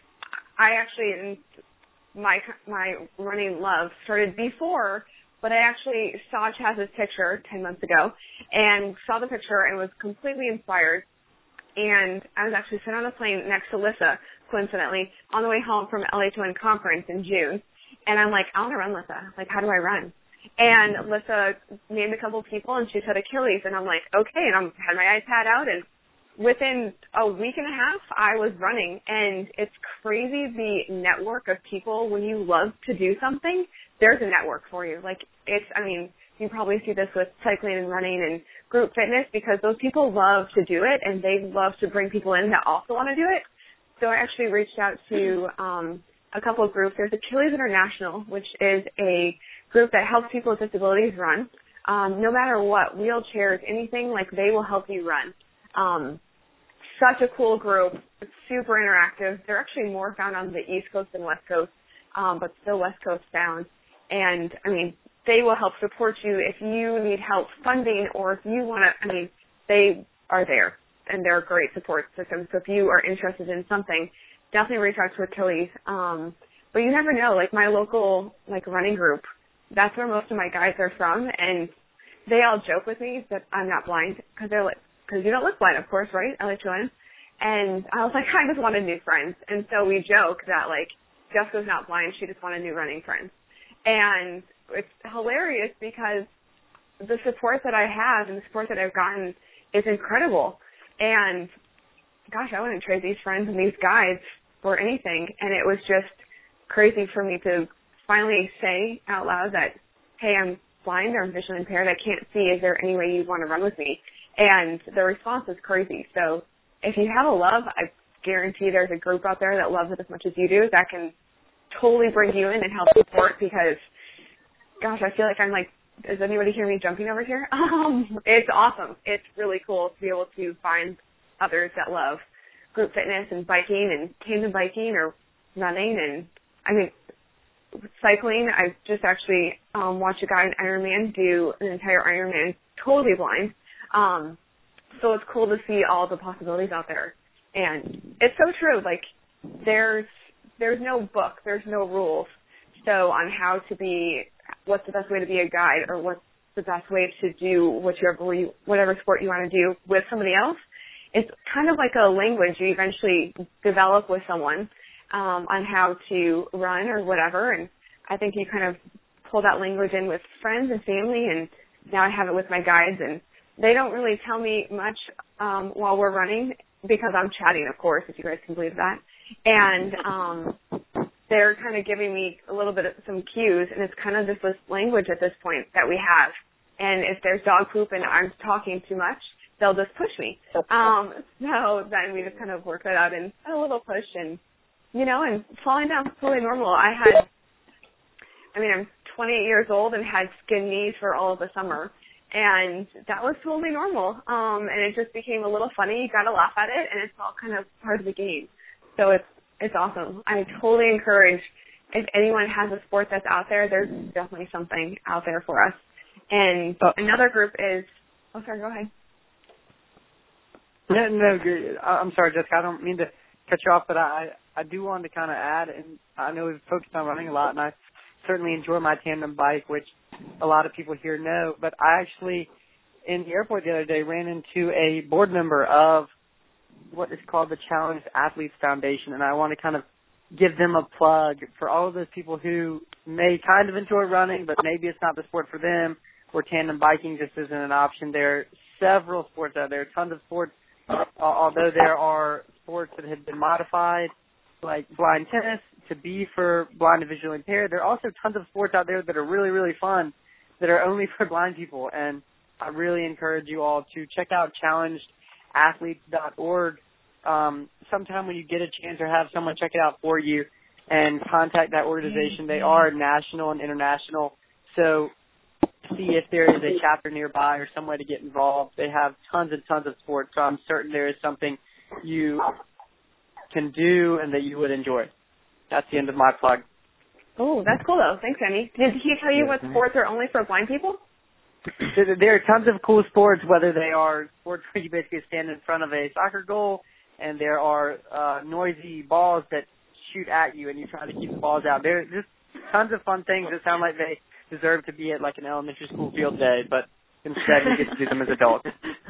my running love started before, but I actually saw Chaz's picture 10 months ago and saw the picture and was completely inspired. And I was actually sitting on a plane next to Lissa, coincidentally, on the way home from LA2N conference in June. And I'm like, I want to run, Lissa. Like, how do I run? And Lissa named a couple people, and she said Achilles. And I'm like, okay. And I had my iPad out, and within a week and a half, I was running. And it's crazy the network of people. When you love to do something, there's a network for you. Like, you probably see this with cycling and running and group fitness because those people love to do it, and they love to bring people in that also want to do it. So I actually reached out to a couple of groups. There's Achilles International, which is a group that helps people with disabilities run. No matter what, wheelchairs, anything, like they will help you run. Such a cool group. It's super interactive. They're actually more found on the East Coast than West Coast, but still West Coast bound. And, they will help support you if you need help funding or if you want to, I mean, they are there and they're a great support system. So if you are interested in something, definitely reach out to Achilles. But you never know, like my local like running group, that's where most of my guys are from, and they all joke with me that I'm not blind because they're like, because you don't look blind, of course, right? LHON. And I was like, I just wanted new friends. And so we joke that, like, Jessica's not blind. She just wanted new running friends. And it's hilarious because the support that I have and the support that I've gotten is incredible. And, gosh, I wouldn't trade these friends and these guys for anything. And it was just crazy for me to finally say out loud that, hey, I'm blind or I'm visually impaired. I can't see. Is there any way you want to run with me? And the response is crazy. So if you have a love, I guarantee there's a group out there that loves it as much as you do that can totally bring you in and help support because, gosh, I feel like I'm like, does anybody hear me jumping over here? It's awesome. It's really cool to be able to find others that love group fitness and biking and tandem biking or running and, I mean, cycling. I just actually watched a guy in Ironman do an entire Ironman totally blind. So it's cool to see all the possibilities out there. And it's so true. Like, there's no book, there's no rules. So on how to be, what's the best way to be a guide or what's the best way to do whatever sport you want to do with somebody else. It's kind of like a language you eventually develop with someone on how to run or whatever. And I think you kind of pull that language in with friends and family, and now I have it with my guides, and they don't really tell me much while we're running because I'm chatting, of course, if you guys can believe that. And they're kind of giving me a little bit of some cues, and it's kind of just this language at this point that we have. And if there's dog poop and I'm talking too much, they'll just push me. So then we just kind of work that out in a little push, and, you know, and falling down is totally normal. I'm 28 years old and had skin knees for all of the summer. And that was totally normal. And it just became a little funny. You got to laugh at it, and it's all kind of part of the game. So it's awesome. I totally encourage, if anyone has a sport that's out there, there's definitely something out there for us. And another group is, oh, sorry, go ahead. No, I'm sorry, Jessica. I don't mean to cut you off, but I do want to kind of add, and I know we've focused on running a lot, and I certainly enjoy my tandem bike, which a lot of people here know, but I actually, in the airport the other day, ran into a board member of what is called the Challenged Athletes Foundation, and I want to kind of give them a plug for all of those people who may kind of enjoy running, but maybe it's not the sport for them, or tandem biking just isn't an option. There are several sports out there, tons of sports, although there are sports that have been modified, like blind tennis, to be for blind and visually impaired. There are also tons of sports out there that are really, really fun that are only for blind people, and I really encourage you all to check out challengedathletes.org sometime when you get a chance, or have someone check it out for you, and contact that organization. They are national and international, so see if there is a chapter nearby or some way to get involved. They have tons and tons of sports, so I'm certain there is something you can do and that you would enjoy. That's the end of my plug. Oh, that's cool, though. Thanks, Emmy. Did he tell you what sports are only for blind people? There are tons of cool sports, whether they are sports where you basically stand in front of a soccer goal, and there are noisy balls that shoot at you, and you try to keep the balls out. There are just tons of fun things that sound like they deserve to be at like an elementary school field day, but instead we get to do them as adults.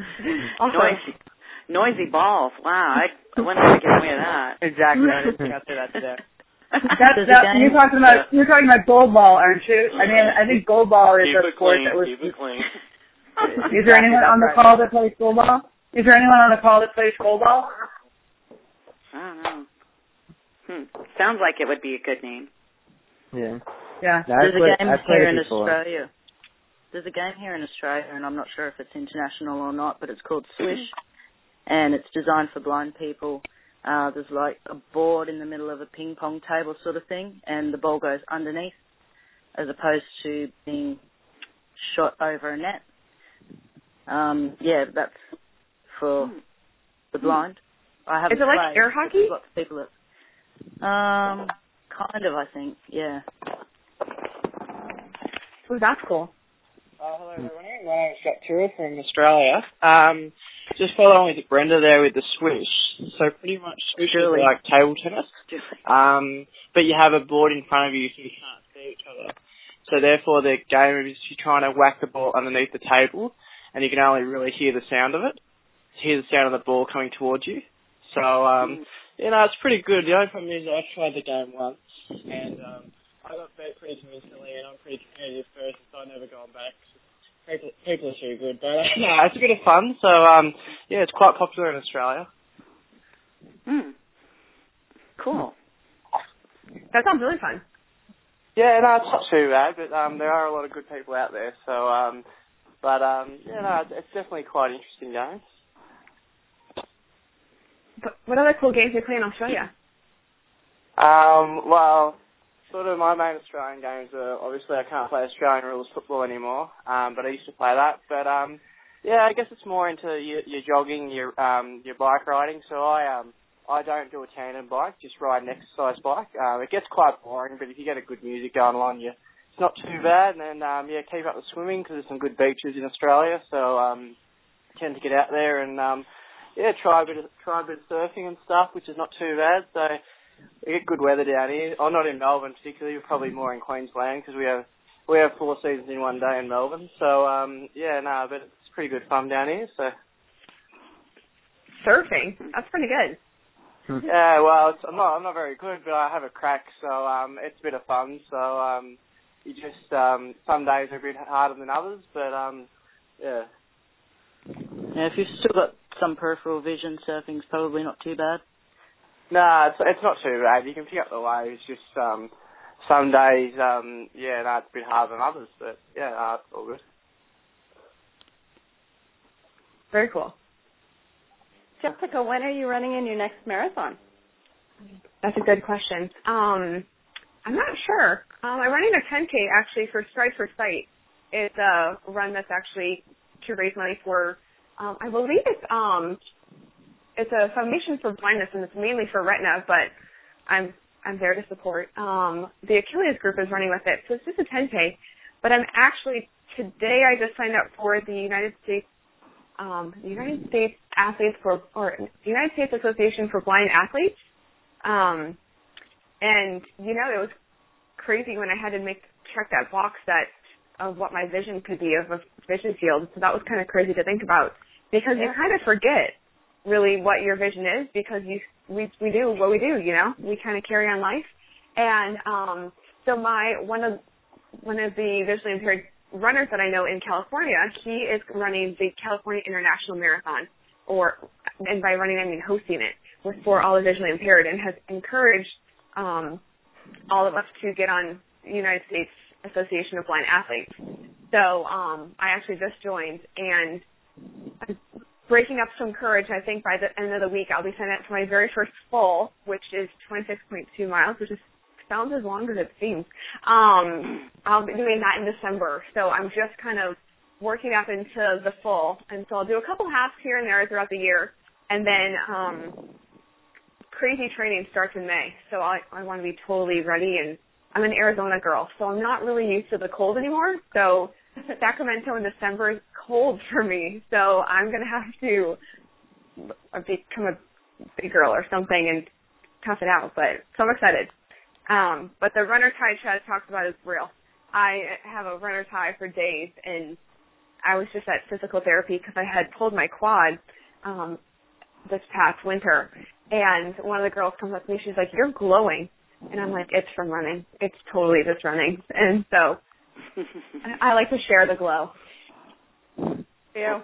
Noisy balls. Wow, I wouldn't want to get away with that. Exactly. I didn't think I'd say that today. You're talking about goalball, aren't you? I mean, I think goalball is a sport that was. Keep it clean. Is there anyone on the call that plays goalball? Is there anyone on the call that plays goalball? I don't know. Sounds like it would be a good name. Yeah. Yeah. There's a game here in Australia. There's a game here in Australia, and I'm not sure if it's international or not, but it's called Swish, and it's designed for blind people. There's like a board in the middle of a ping pong table sort of thing, and the ball goes underneath as opposed to being shot over a net. Yeah, that's for the blind. I haven't Is it like played. air hockey? Lots of people that, kind of, I think, yeah. Oh, that's cool. Hello, everyone. My name is Jack Tyrrell from Australia. Just following with Brenda there with the swish. So pretty much swish is like table tennis. But you have a board in front of you so you can't see each other. So therefore the game is you're trying to whack the ball underneath the table and you can only really hear the sound of it. Hear the sound of the ball coming towards you. So, it's pretty good. The only problem is I tried the game once and I got beat pretty convincingly and I'm a pretty competitive person, so I've never gone back. People are too good, but it's a bit of fun. So, it's quite popular in Australia. Cool. That sounds really fun. Yeah, no, it's not too bad, but there are a lot of good people out there. So, it's definitely quite an interesting game. But what other cool games do you play in Australia? Well, sort of my main Australian games are, obviously I can't play Australian rules football anymore, but I used to play that. But, I guess it's more into your jogging, your bike riding. So I don't do a tandem bike, just ride an exercise bike. It gets quite boring, but if you get a good music going on, it's not too bad. And then, keep up the swimming because there's some good beaches in Australia. So, tend to get out there and, try a bit of surfing and stuff, which is not too bad. So, we get good weather down here. I'm not in Melbourne particularly. We're probably more in Queensland because we have 4 seasons in one day in Melbourne. So but it's pretty good fun down here. So surfing, that's pretty good. Yeah, well, I'm not very good, but I have a crack. So it's a bit of fun. So you just some days are a bit harder than others, but Yeah, if you've still got some peripheral vision, surfing's probably not too bad. No, it's not too bad. You can pick up the waves. Just some days, it's a bit harder than others. But it's all good. Very cool. Jessica, when are you running in your next marathon? That's a good question. I'm not sure. I'm running a 10K actually for Stride for Sight. It's a run that's actually to raise money for. I believe it's a foundation for blindness, and it's mainly for retina, but I'm there to support. The Achilles group is running with it, so it's just a 10K. But I'm actually today I just signed up for the United States United States Association for Blind Athletes. And it was crazy when I had to check that box of what my vision could be of a vision field. So that was kind of crazy to think about because you kind of forget really what your vision is because we do what we do, we kind of carry on life. And so one of the visually impaired runners that I know in California, he is running the California International Marathon, and by running I mean hosting it for all the visually impaired, and has encouraged all of us to get on the United States Association of Blind Athletes. So I actually just joined, and I'm breaking up some courage. I think by the end of the week I'll be signing up for my very first full, which is 26.2 miles, which sounds as long as it seems. I'll be doing that in December. So I'm just kind of working up into the full. And so I'll do a couple halves here and there throughout the year. And then crazy training starts in May. So I want to be totally ready. And I'm an Arizona girl, so I'm not really used to the cold anymore. So Sacramento in December is cold for me. So I'm going to have to become a big girl or something and tough it out. So I'm excited. But the runner's high Chad talks about is real. I have a runner's high for days, and I was just at physical therapy because I had pulled my quad this past winter. And one of the girls comes up to me, she's like, "You're glowing." And I'm like, "It's from running. It's totally just running." And so I like to share the glow. Yeah.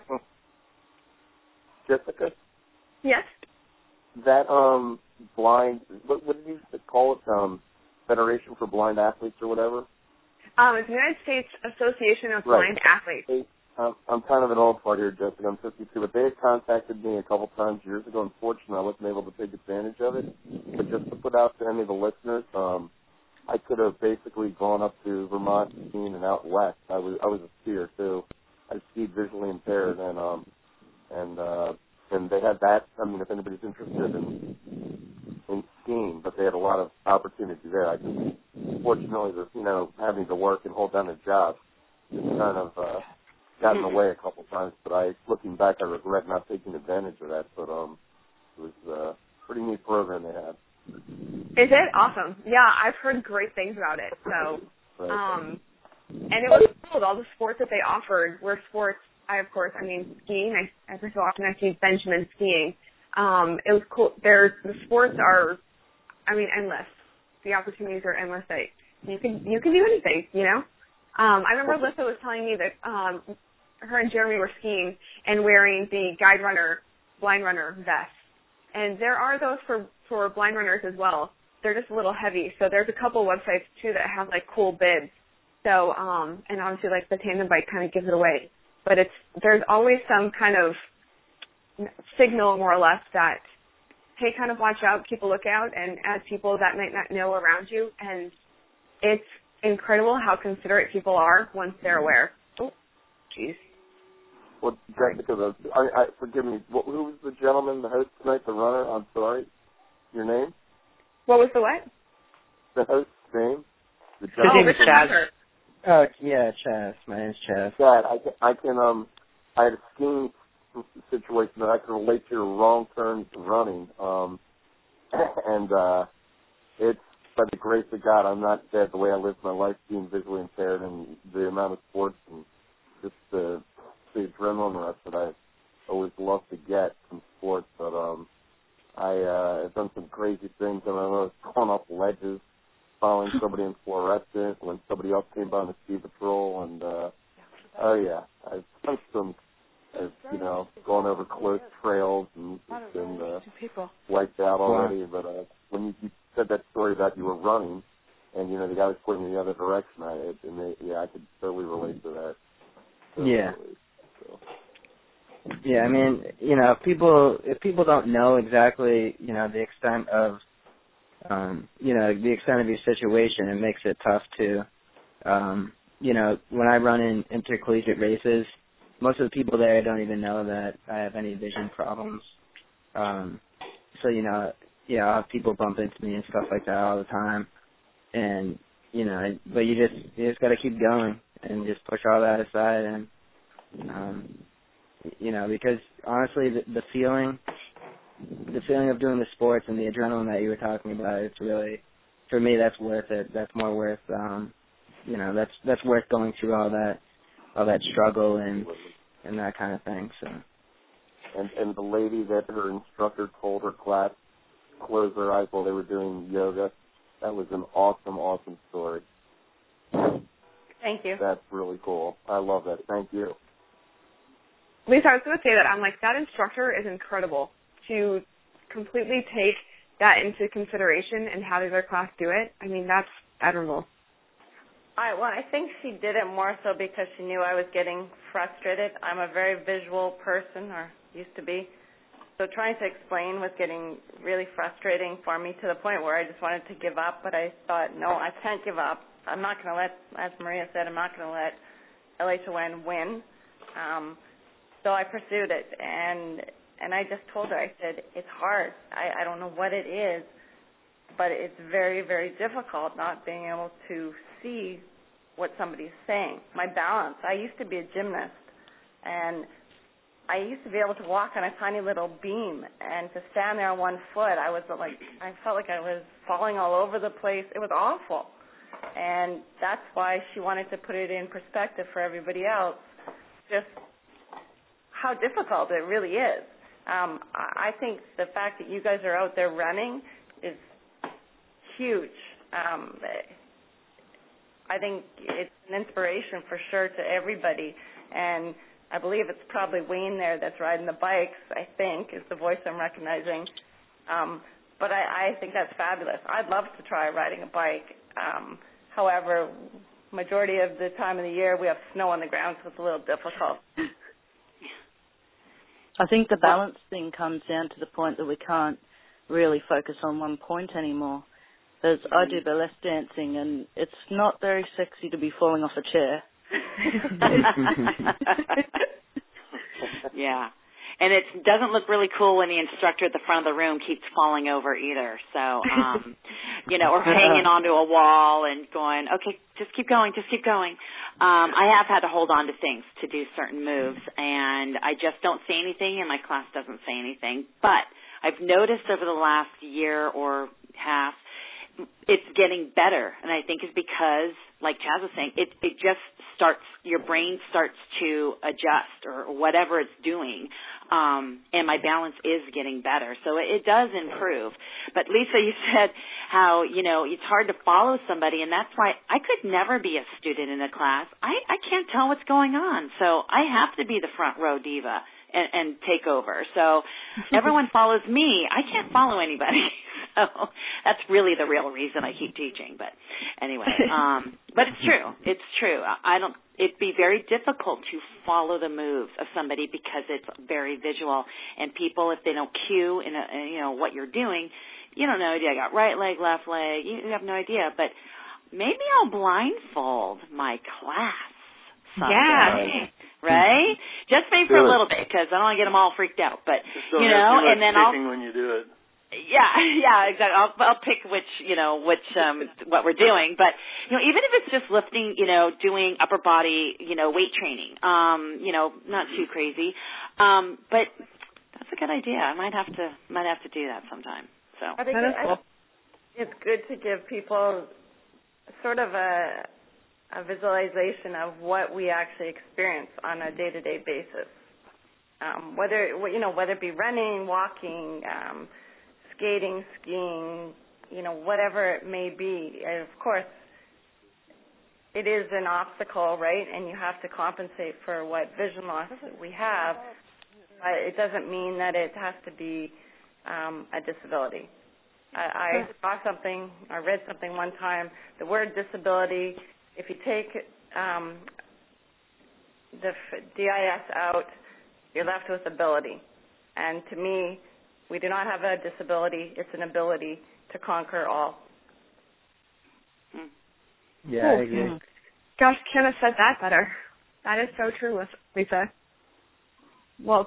Jessica? Yes? That blind, what did you call it? Federation for Blind Athletes or whatever? It's the United States Association of Blind Athletes. I'm kind of an old part here, Jessica. I'm 52, but they had contacted me a couple times years ago. Unfortunately, I wasn't able to take advantage of it. But just to put out to any of the listeners, I could have basically gone up to Vermont skiing and out west. I was a skier too. I skied visually impaired, and they had that. I mean, if anybody's interested in skiing, but they had a lot of opportunity there. I just, fortunately, having to work and hold down a job kind of got in the way a couple times. But looking back, I regret not taking advantage of that. But it was a pretty neat program they had. Is it? Awesome. Yeah, I've heard great things about it. So, and it was cool. All the sports that they offered were sports. Skiing. Every so often I see Benjamin skiing. It was cool. The sports are, endless. The opportunities are endless. You can do anything, you know? I remember Alyssa was telling me that her and Jeremy were skiing and wearing the guide runner, blind runner vest. And there are those for blind runners as well. They're just a little heavy. So there's a couple websites too that have like cool bids. So, and obviously like the tandem bike kind of gives it away. But there's always some kind of signal more or less that, hey, kind of watch out, keep a lookout, and as people that might not know around you. And it's incredible how considerate people are once they're aware. Oh, jeez. Well, Jessica, forgive me, who was the gentleman, the host tonight, the runner? I'm sorry. Your name? What was the what? The host's name? His name is Chaz. Oh, yeah, Chaz. My name's Chaz. Dad, I had a skiing situation that I can relate to wrong turns running. And it's by the grace of God, I'm not dead the way I live my life being visually impaired, and the amount of sports and just the adrenaline rush that I always love to get from sports. But I've done some crazy things. I was going off ledges, following somebody in fluorescent when somebody else came by on the ski patrol, and I've done some, going over close trails and just been wiped out already. Wow. But when you said that story about you were running, and the guy was pointing in the other direction, I could totally relate to that. Yeah. Yeah, if people don't know exactly, the extent of, the extent of your situation, it makes it tough to, when I run in intercollegiate races, most of the people there don't even know that I have any vision problems. So, I'll have people bump into me and stuff like that all the time. And, but you just got to keep going and just push all that aside and, because honestly, the feeling of doing the sports and the adrenaline that you were talking about, it's really, for me, that's worth it. That's more worth, that's worth going through all that struggle and that kind of thing. So. And the lady that her instructor told her class close their eyes while they were doing yoga, that was an awesome, awesome story. Thank you. That's really cool. I love that. Thank you. Lisa, I was going to say that I'm like, that instructor is incredible to completely take that into consideration and how does their class do it. That's admirable. I think she did it more so because she knew I was getting frustrated. I'm a very visual person, or used to be. So trying to explain was getting really frustrating for me to the point where I just wanted to give up. But I thought, no, I can't give up. I'm not going to as Maria said, I'm not going to let LHON win. So I pursued it, and I just told her, I said, it's hard. I don't know what it is, but it's very, very difficult not being able to see what somebody's saying. My balance, I used to be a gymnast, and I used to be able to walk on a tiny little beam, and to stand there on one foot, I felt like I was falling all over the place. It was awful. And that's why she wanted to put it in perspective for everybody else, just how difficult it really is. I think the fact that you guys are out there running is huge. I think it's an inspiration for sure to everybody. And I believe it's probably Wayne there that's riding the bikes, I think, is the voice I'm recognizing. But I think that's fabulous. I'd love to try riding a bike. However, majority of the time of the year we have snow on the ground, so it's a little difficult. I think the balance thing comes down to the point that we can't really focus on one point anymore. Because I do burlesque dancing, and it's not very sexy to be falling off a chair. Yeah. And it doesn't look really cool when the instructor at the front of the room keeps falling over either. So, or hanging onto a wall and going, okay, just keep going. I have had to hold on to things to do certain moves, and I just don't say anything, and my class doesn't say anything. But I've noticed over the last year or half, it's getting better, and I think it's because, like Chaz was saying, it just starts, your brain starts to adjust or whatever it's doing, and my balance is getting better. So it does improve. But Lisa, you said how, it's hard to follow somebody, and that's why I could never be a student in a class. I can't tell what's going on, so I have to be the front row diva and take over. So everyone follows me. I can't follow anybody. So that's really the real reason I keep teaching. But anyway, but it's true. It's true. It'd be very difficult to follow the moves of somebody because it's very visual. And people, if they don't cue what you're doing, you don't know. I got right leg, left leg. You have no idea. But maybe I'll blindfold my class someday. Yeah. Right? Just maybe for a little bit, because I don't want to get them all freaked out. But, and then when you do it. Yeah, exactly. I'll pick which what we're doing. But, even if it's just lifting, doing upper body, weight training, not too crazy. But that's a good idea. I might have to do that sometime. So I think it's good to give people sort of a visualization of what we actually experience on a day-to-day basis. Whether it be running, walking, skating, skiing, whatever it may be. And of course, it is an obstacle, right? And you have to compensate for what vision loss we have. But it doesn't mean that it has to be a disability. I saw something, I read something one time, the word disability, if you take the DIS out, you're left with ability. And to me, we do not have a disability. It's an ability to conquer all. Yeah, I agree. Gosh, couldn't have said that better. That is so true, Lisa. Well,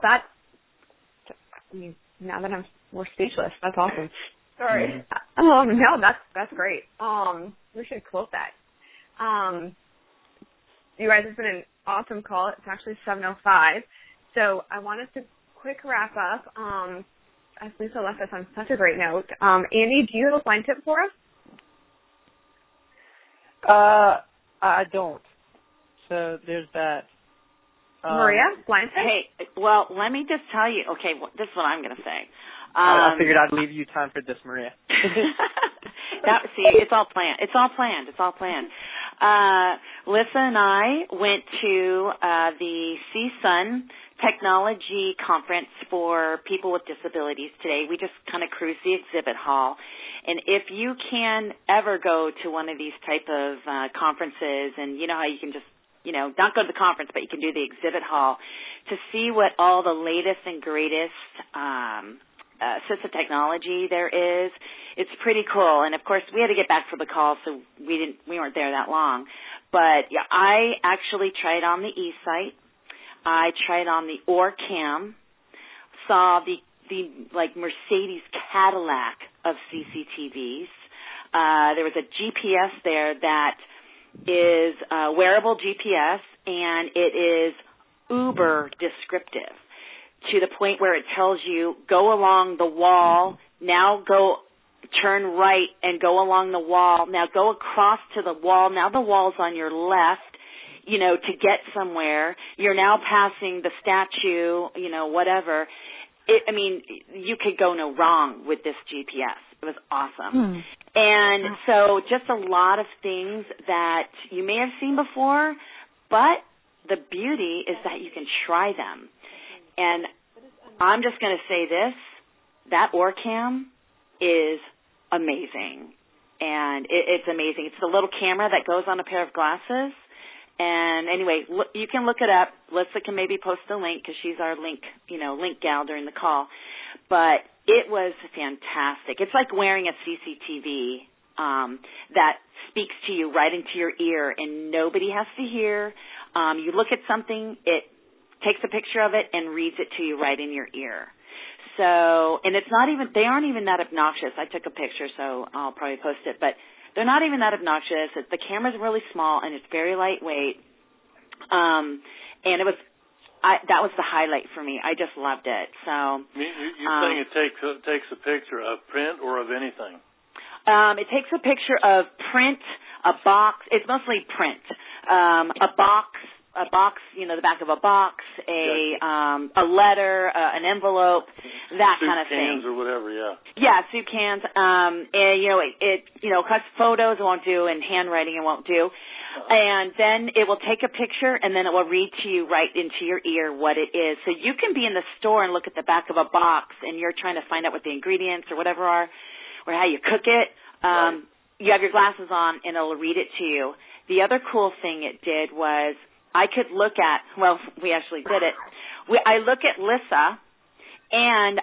now that we're speechless, that's awesome. Sorry. No, that's great. We should quote that. You guys, it's been an awesome call. It's actually 7:05. So I wanted to quick wrap up. As Lisa left us on such a great note. Andy, do you have a blind tip for us? I don't. So there's that. Maria, blind tip? Hey, well, let me just tell you. Okay, this is what I'm going to say. I figured I'd leave you time for this, Maria. It's all planned. It's all planned. Lisa and I went to the CSUN Technology Conference for people with disabilities today. We just kind of cruised the exhibit hall. And if you can ever go to one of these type of conferences, and you know how you can just, not go to the conference, but you can do the exhibit hall to see what all the latest and greatest assistive technology there is. It's pretty cool. And of course, we had to get back for the call, so we weren't there that long. But yeah, I actually tried on the eSight. I tried on the OrCam, saw the Mercedes Cadillac of CCTVs. There was a GPS there that is a wearable GPS, and it is uber descriptive to the point where it tells you, go along the wall, now go turn right and go along the wall, now go across to the wall, now the wall's on your left, to get somewhere. You're now passing the statue, whatever. You could go no wrong with this GPS. It was awesome. And so just a lot of things that you may have seen before, but the beauty is that you can try them. And I'm just going to say this, that OrCam is amazing. And it's amazing. It's the little camera that goes on a pair of glasses. And anyway, you can look it up. Lisa can maybe post a link because she's our link gal during the call. But it was fantastic. It's like wearing a CCTV that speaks to you right into your ear, and nobody has to hear. You look at something, it takes a picture of it and reads it to you right in your ear. So, and they aren't even that obnoxious. I took a picture, so I'll probably post it, but they're not even that obnoxious. The camera's really small, and it's very lightweight, And that was the highlight for me. I just loved it. So you're saying it takes a picture of print or of anything? It takes a picture of print, a box. It's mostly print. A box, the back of a box, a letter, an envelope, that soup kind of thing. Cans or whatever, yeah. Yeah, soup cans. And cause photos it won't do, and handwriting it won't do. And then it will take a picture, and then it will read to you right into your ear what it is. So you can be in the store and look at the back of a box, and you're trying to find out what the ingredients or whatever are, or how you cook it. Right. You have your glasses on, and it'll read it to you. The other cool thing it did was I could look at, well, we actually did it. I look at Lissa, and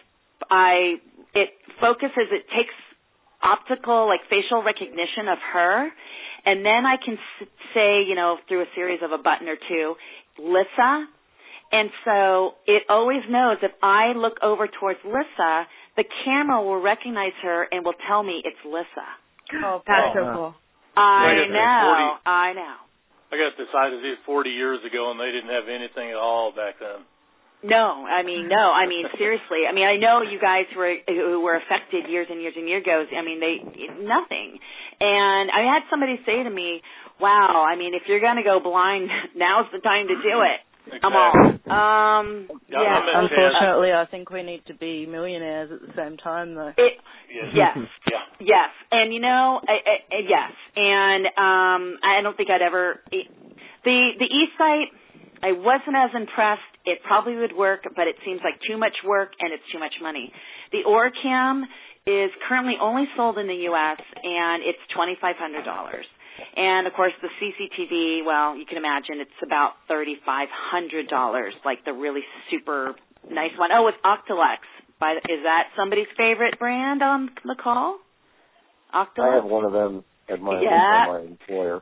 it focuses, it takes optical, like facial recognition of her, and then I can say, through a series of a button or two, Lissa. And so it always knows if I look over towards Lissa, the camera will recognize her and will tell me it's Lissa. Oh, that's so cool. I know. I got this idea 40 years ago, and they didn't have anything at all back then. No, seriously. I know you guys who were affected years and years and years ago. Nothing. And I had somebody say to me, wow, if you're going to go blind, now's the time to do it. Exactly. I'm all. Yeah. Unfortunately, I think we need to be millionaires at the same time, though. Yes. Yes. And, yes. And I don't think I'd ever... The e-site, I wasn't as impressed. It probably would work, but it seems like too much work and it's too much money. The OraCam is currently only sold in the U.S., and it's $2,500. And, of course, the CCTV, well, you can imagine it's about $3,500, like the really super nice one. Oh, it's Octolex. Is that somebody's favorite brand on the call? Octolex? I have one of them at my employer.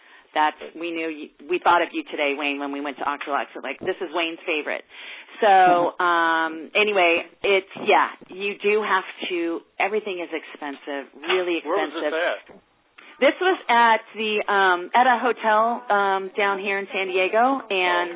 We thought of you today, Wayne, when we went to Octolex. Like, this is Wayne's favorite. So, anyway, you do have to, everything is expensive, really expensive. Where was this at? This was at at a hotel down here in San Diego, and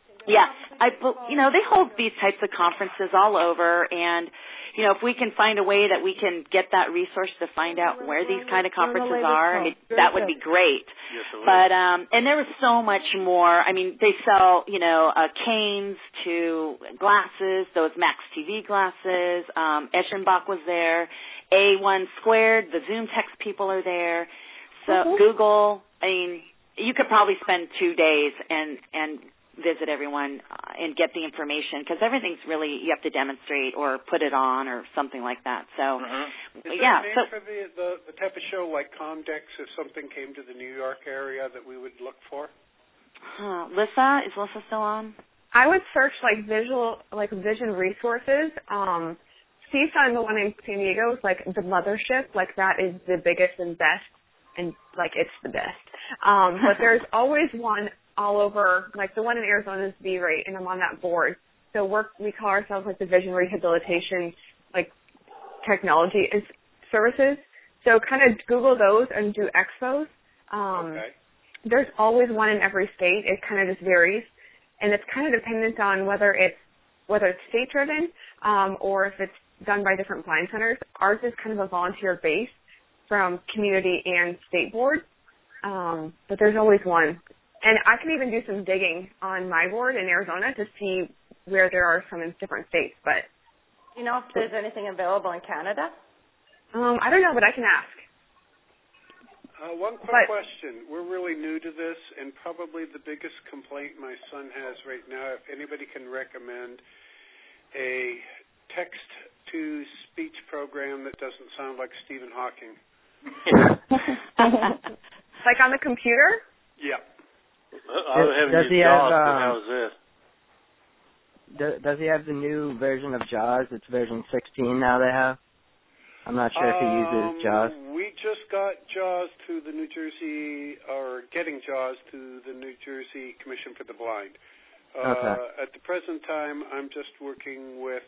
they hold these types of conferences all over, and if we can find a way that we can get that resource to find out where these kind of conferences are, that would be great. Yes, it would. But and there was so much more. They sell canes to glasses, those Max TV glasses. Eschenbach was there. A1 Squared, the Zoom Text people are there. So Google, you could probably spend 2 days and visit everyone and get the information, because everything's really, you have to demonstrate or put it on or something like that. So, Is there a name for the type of show like Comdex if something came to the New York area that we would look for? Lissa? Is Lissa still on? I would search vision resources. CSUN, the one in San Diego, is the mothership. That is the biggest and best, and it's the best. But there's always one all over, the one in Arizona is V-Rate, and I'm on that board. So we call ourselves the Vision Rehabilitation technology and services. So kind of Google those and do expos. Okay. There's always one in every state. It kind of just varies, and it's kind of dependent on whether it's state driven or if it's done by different blind centers. Ours is kind of a volunteer base from community and state board, but there's always one. And I can even do some digging on my board in Arizona to see where there are some in different states. But do you know if there's anything available in Canada? I don't know, but I can ask. One quick question. We're really new to this, and probably the biggest complaint my son has right now, if anybody can recommend a text-to-speech program that doesn't sound like Stephen Hawking. On the computer? Yeah. Does he have the new version of JAWS? It's version 16 now they have. I'm not sure if he uses JAWS. We just got JAWS to the New Jersey, or getting JAWS to the New Jersey Commission for the Blind. Okay. At the present time, I'm just working with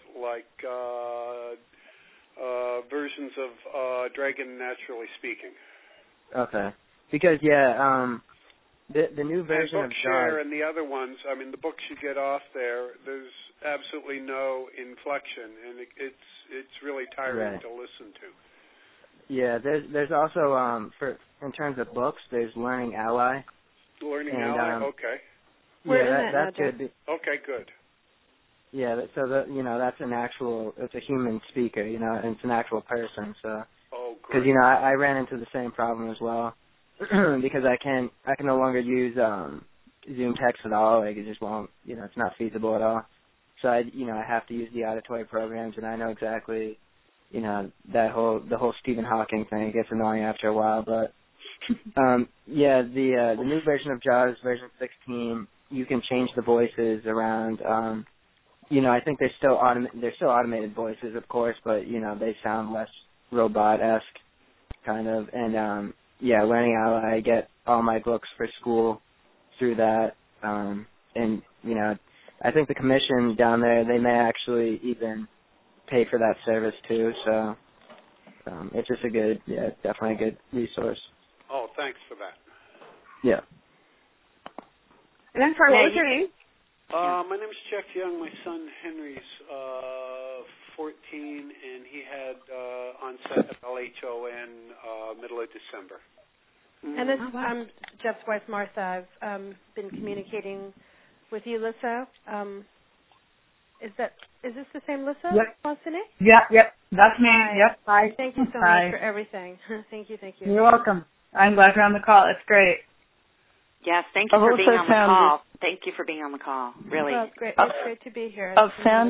versions of Dragon Naturally Speaking. Okay. Because The new version of Bookshare JAWS. and the other ones, I mean, the books you get off there's absolutely no inflection, and it's really tiring to listen to. Yeah, there's also in terms of books, there's Learning Ally. Learning Ally, okay. Yeah, that's good. Okay, good. Yeah, so that's it's a human speaker, and it's an actual person. So, because I ran into the same problem as well, because I can no longer use Zoom text at all. Like it just won't, it's not feasible at all. So I have to use the auditory programs, and I know exactly, the whole Stephen Hawking thing. It gets annoying after a while, but the new version of JAWS, version 16, you can change the voices around. I think they're still automated voices, of course, but they sound less robot-esque, kind of. And Learning Ally, I get all my books for school through that. And I think the commission down there, they may actually even pay for that service too. So it's just definitely a good resource. Oh, thanks for that. Yeah. And I'm sorry, what was your name? My name is Jeff Young. My son Henry's 14, and he had onset of LHON middle of December. And this, I'm Jeff's wife, Martha. I've been communicating with you, Lissa. Is this the same Lissa? Yep. Wassene? Yep. That's me. Hi. Yep. Hi. Thank you so much for everything. Thank you. You're welcome. I'm glad you're on the call. It's great. Yes, thank you for being on the call. Thank you for being on the call. Really. Well, it's great to be here. I've found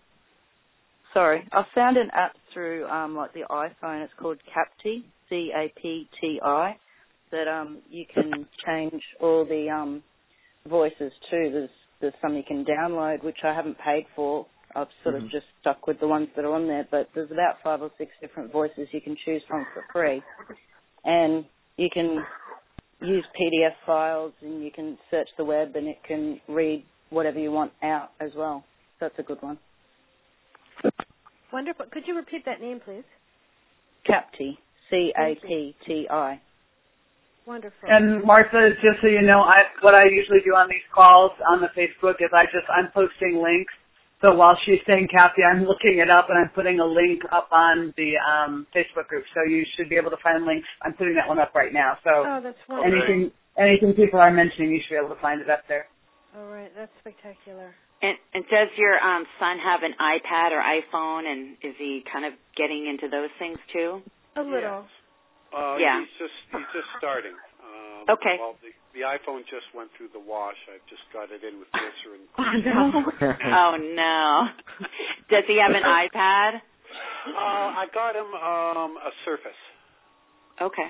an app through like the iPhone. It's called Capti, CAPTI, that you can change all the voices too. There's some you can download, which I haven't paid for. I've sort of just stuck with the ones that are on there, but there's about 5 or 6 different voices you can choose from for free. And you can use PDF files, and you can search the web, and it can read whatever you want out as well. So that's a good one. Wonderful. Could you repeat that name, please? Capti, CAPTI. Wonderful. And Martha, just so you know, what I usually do on these calls on the Facebook is I'm posting links. So while she's saying Kathy, I'm looking it up and I'm putting a link up on the Facebook group. So you should be able to find links. I'm putting that one up right now. So that's wonderful. anything people are mentioning, you should be able to find it up there. All right, that's spectacular. And does your son have an iPad or iPhone, and is he kind of getting into those things too? A little. Yeah. He's just starting. Okay. Well, the iPhone just went through the wash. I just got it in with glycerin. Oh no! Does he have an iPad? I got him a Surface. Okay.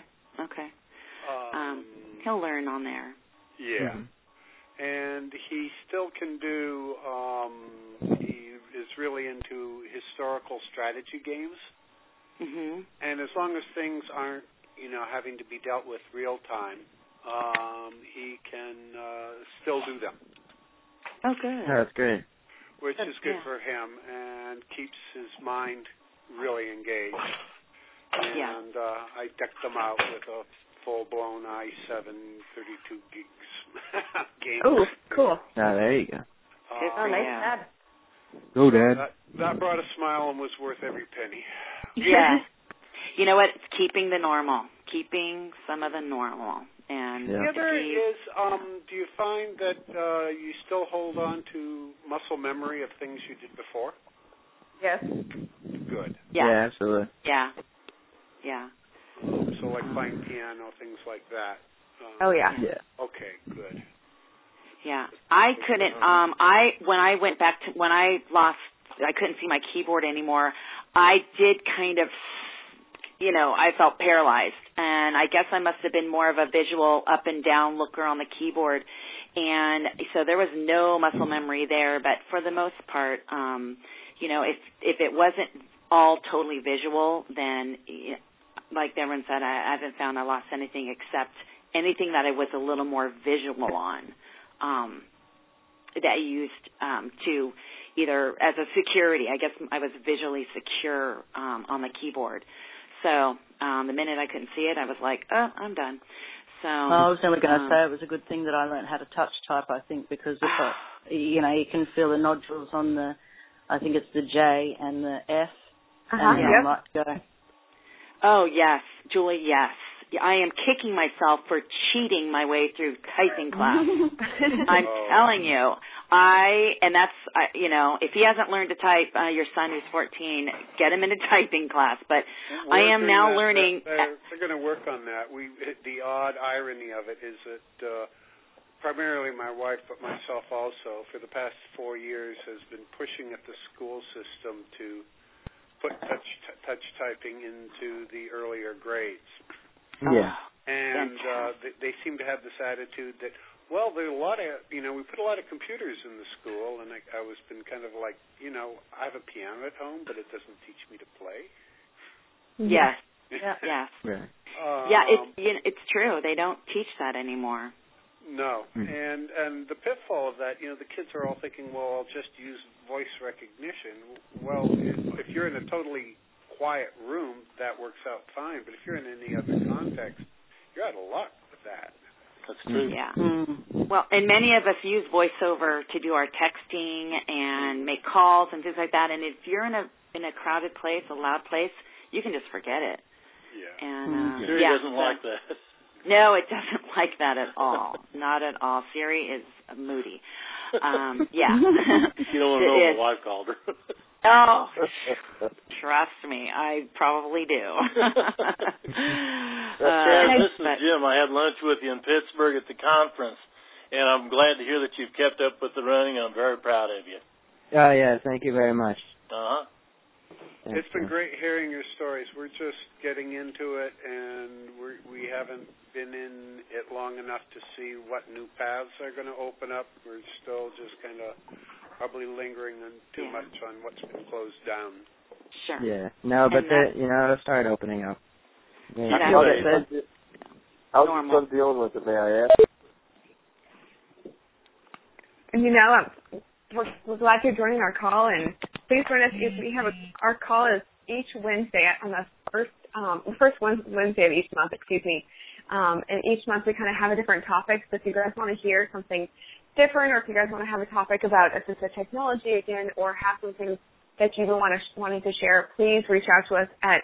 He'll learn on there. Yeah. And he still can do. He is really into historical strategy games. Mm-hmm. And as long as things aren't, having to be dealt with real time, he can still do them. Oh, good. Oh, that's great. Which is good for him and keeps his mind really engaged. And I decked them out with a full-blown i7 32 gigs game. Oh, cool. Oh, there you go. Nice, Dad. Go, Dad. That brought a smile and was worth every penny. Yeah. You know what? It's keeping the normal. Keeping some of the normal. And the other is, do you find that you still hold on to muscle memory of things you did before? Yes. Good. Yeah, absolutely. Yeah. So like playing piano, things like that. Yeah. Okay, good. Yeah. I couldn't, when I couldn't see my keyboard anymore, I did kind of, I felt paralyzed. And I guess I must have been more of a visual up and down looker on the keyboard. And so there was no muscle memory there. But for the most part, if it wasn't all totally visual, then, like everyone said, I haven't found I lost anything except anything that I was a little more visual on, that I used to either as a security. I guess I was visually secure on the keyboard. So the minute I couldn't see it, I was like, I'm done. So I was only going to say it was a good thing that I learned how to touch type, I think, because if you can feel the nodules on the, I think it's the J and the F, and I'm like, go. Oh, yes, Julie, yes. I am kicking myself for cheating my way through typing class. I'm telling you. If he hasn't learned to type, your son who's 14, get him into typing class. But I am now learning. They're going to work on that. The odd irony of it is that primarily my wife, but myself also, for the past 4 years, has been pushing at the school system to put touch typing into the earlier grades. Yeah. And they seem to have this attitude that, well, there are a lot of, we put a lot of computers in the school, and I was been kind of like, I have a piano at home, but it doesn't teach me to play. Yes. Yeah. Yeah. It's true. They don't teach that anymore. No. And the pitfall of that, the kids are all thinking, well, I'll just use voice recognition. Well, if you're in a totally quiet room, that works out fine. But if you're in any other context, you're out of luck with that. That's true. Yeah. Well, and many of us use VoiceOver to do our texting and make calls and things like that. And if you're in a crowded place, a loud place, you can just forget it. Yeah. And Siri doesn't like that. No, it doesn't like that at all. Not at all. Siri is moody. Yeah. You don't want to know my wife called her. Oh, trust me, I probably do. This is Jim. I had lunch with you in Pittsburgh at the conference, and I'm glad to hear that you've kept up with the running, and I'm very proud of you. Oh, yeah, thank you very much. Uh-huh. It's been great hearing your stories. We're just getting into it, and we haven't been in it long enough to see what new paths are going to open up. We're still just kind of probably lingering on too much on what's been closed down. Sure. Yeah. No, but it'll start opening up. Yeah. How's your son dealing with it, may I ask? We're glad you're joining our call, and please join us. Our call is each Wednesday on the first Wednesday of each month. And each month we kind of have a different topic. So if you guys want to hear something different, or if you guys want to have a topic about assistive technology again, or have something that you've been wanting to share, please reach out to us at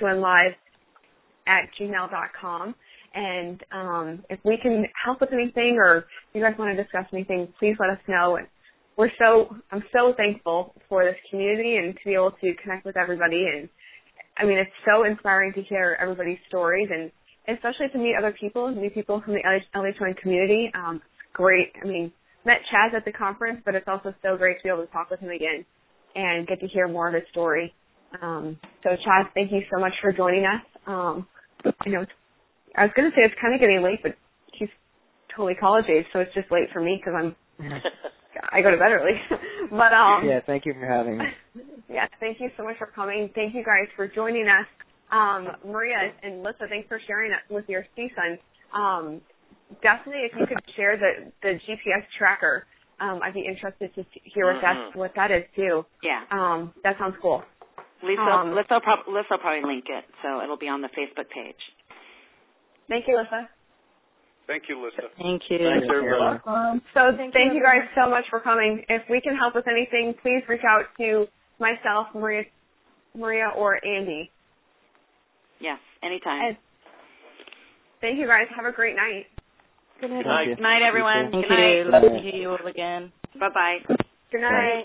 LA2NLive@gmail.com. And if we can help with anything, or if you guys want to discuss anything, please let us know. And I'm so thankful for this community and to be able to connect with everybody. And it's so inspiring to hear everybody's stories, and especially to meet other people, new people from the LA2N community. It's great. Met Chaz at the conference, but it's also so great to be able to talk with him again and get to hear more of his story. So Chaz, thank you so much for joining us. I was going to say it's kind of getting late, but he's totally college age, so it's just late for me because I go to bed early. But yeah, thank you for having me. Yeah, thank you so much for coming. Thank you guys for joining us. Maria and Lissa, thanks for sharing that with your CSUN. Definitely, if you could share the GPS tracker, I'd be interested to hear what that is too. Yeah. That sounds cool. Lissa will probably link it, so it'll be on the Facebook page. Thank you, Lissa. Thank you, Lissa. Thank you. Thanks, everybody. So thank you guys so much for coming. If we can help with anything, please reach out to myself, Maria, or Andy. Yes, anytime. And thank you guys. Have a great night. Good night. Good night, everyone. Thank Good you. night. Love to hear you all again. Bye-bye. Good night.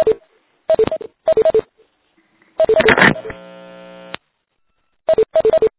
Bye.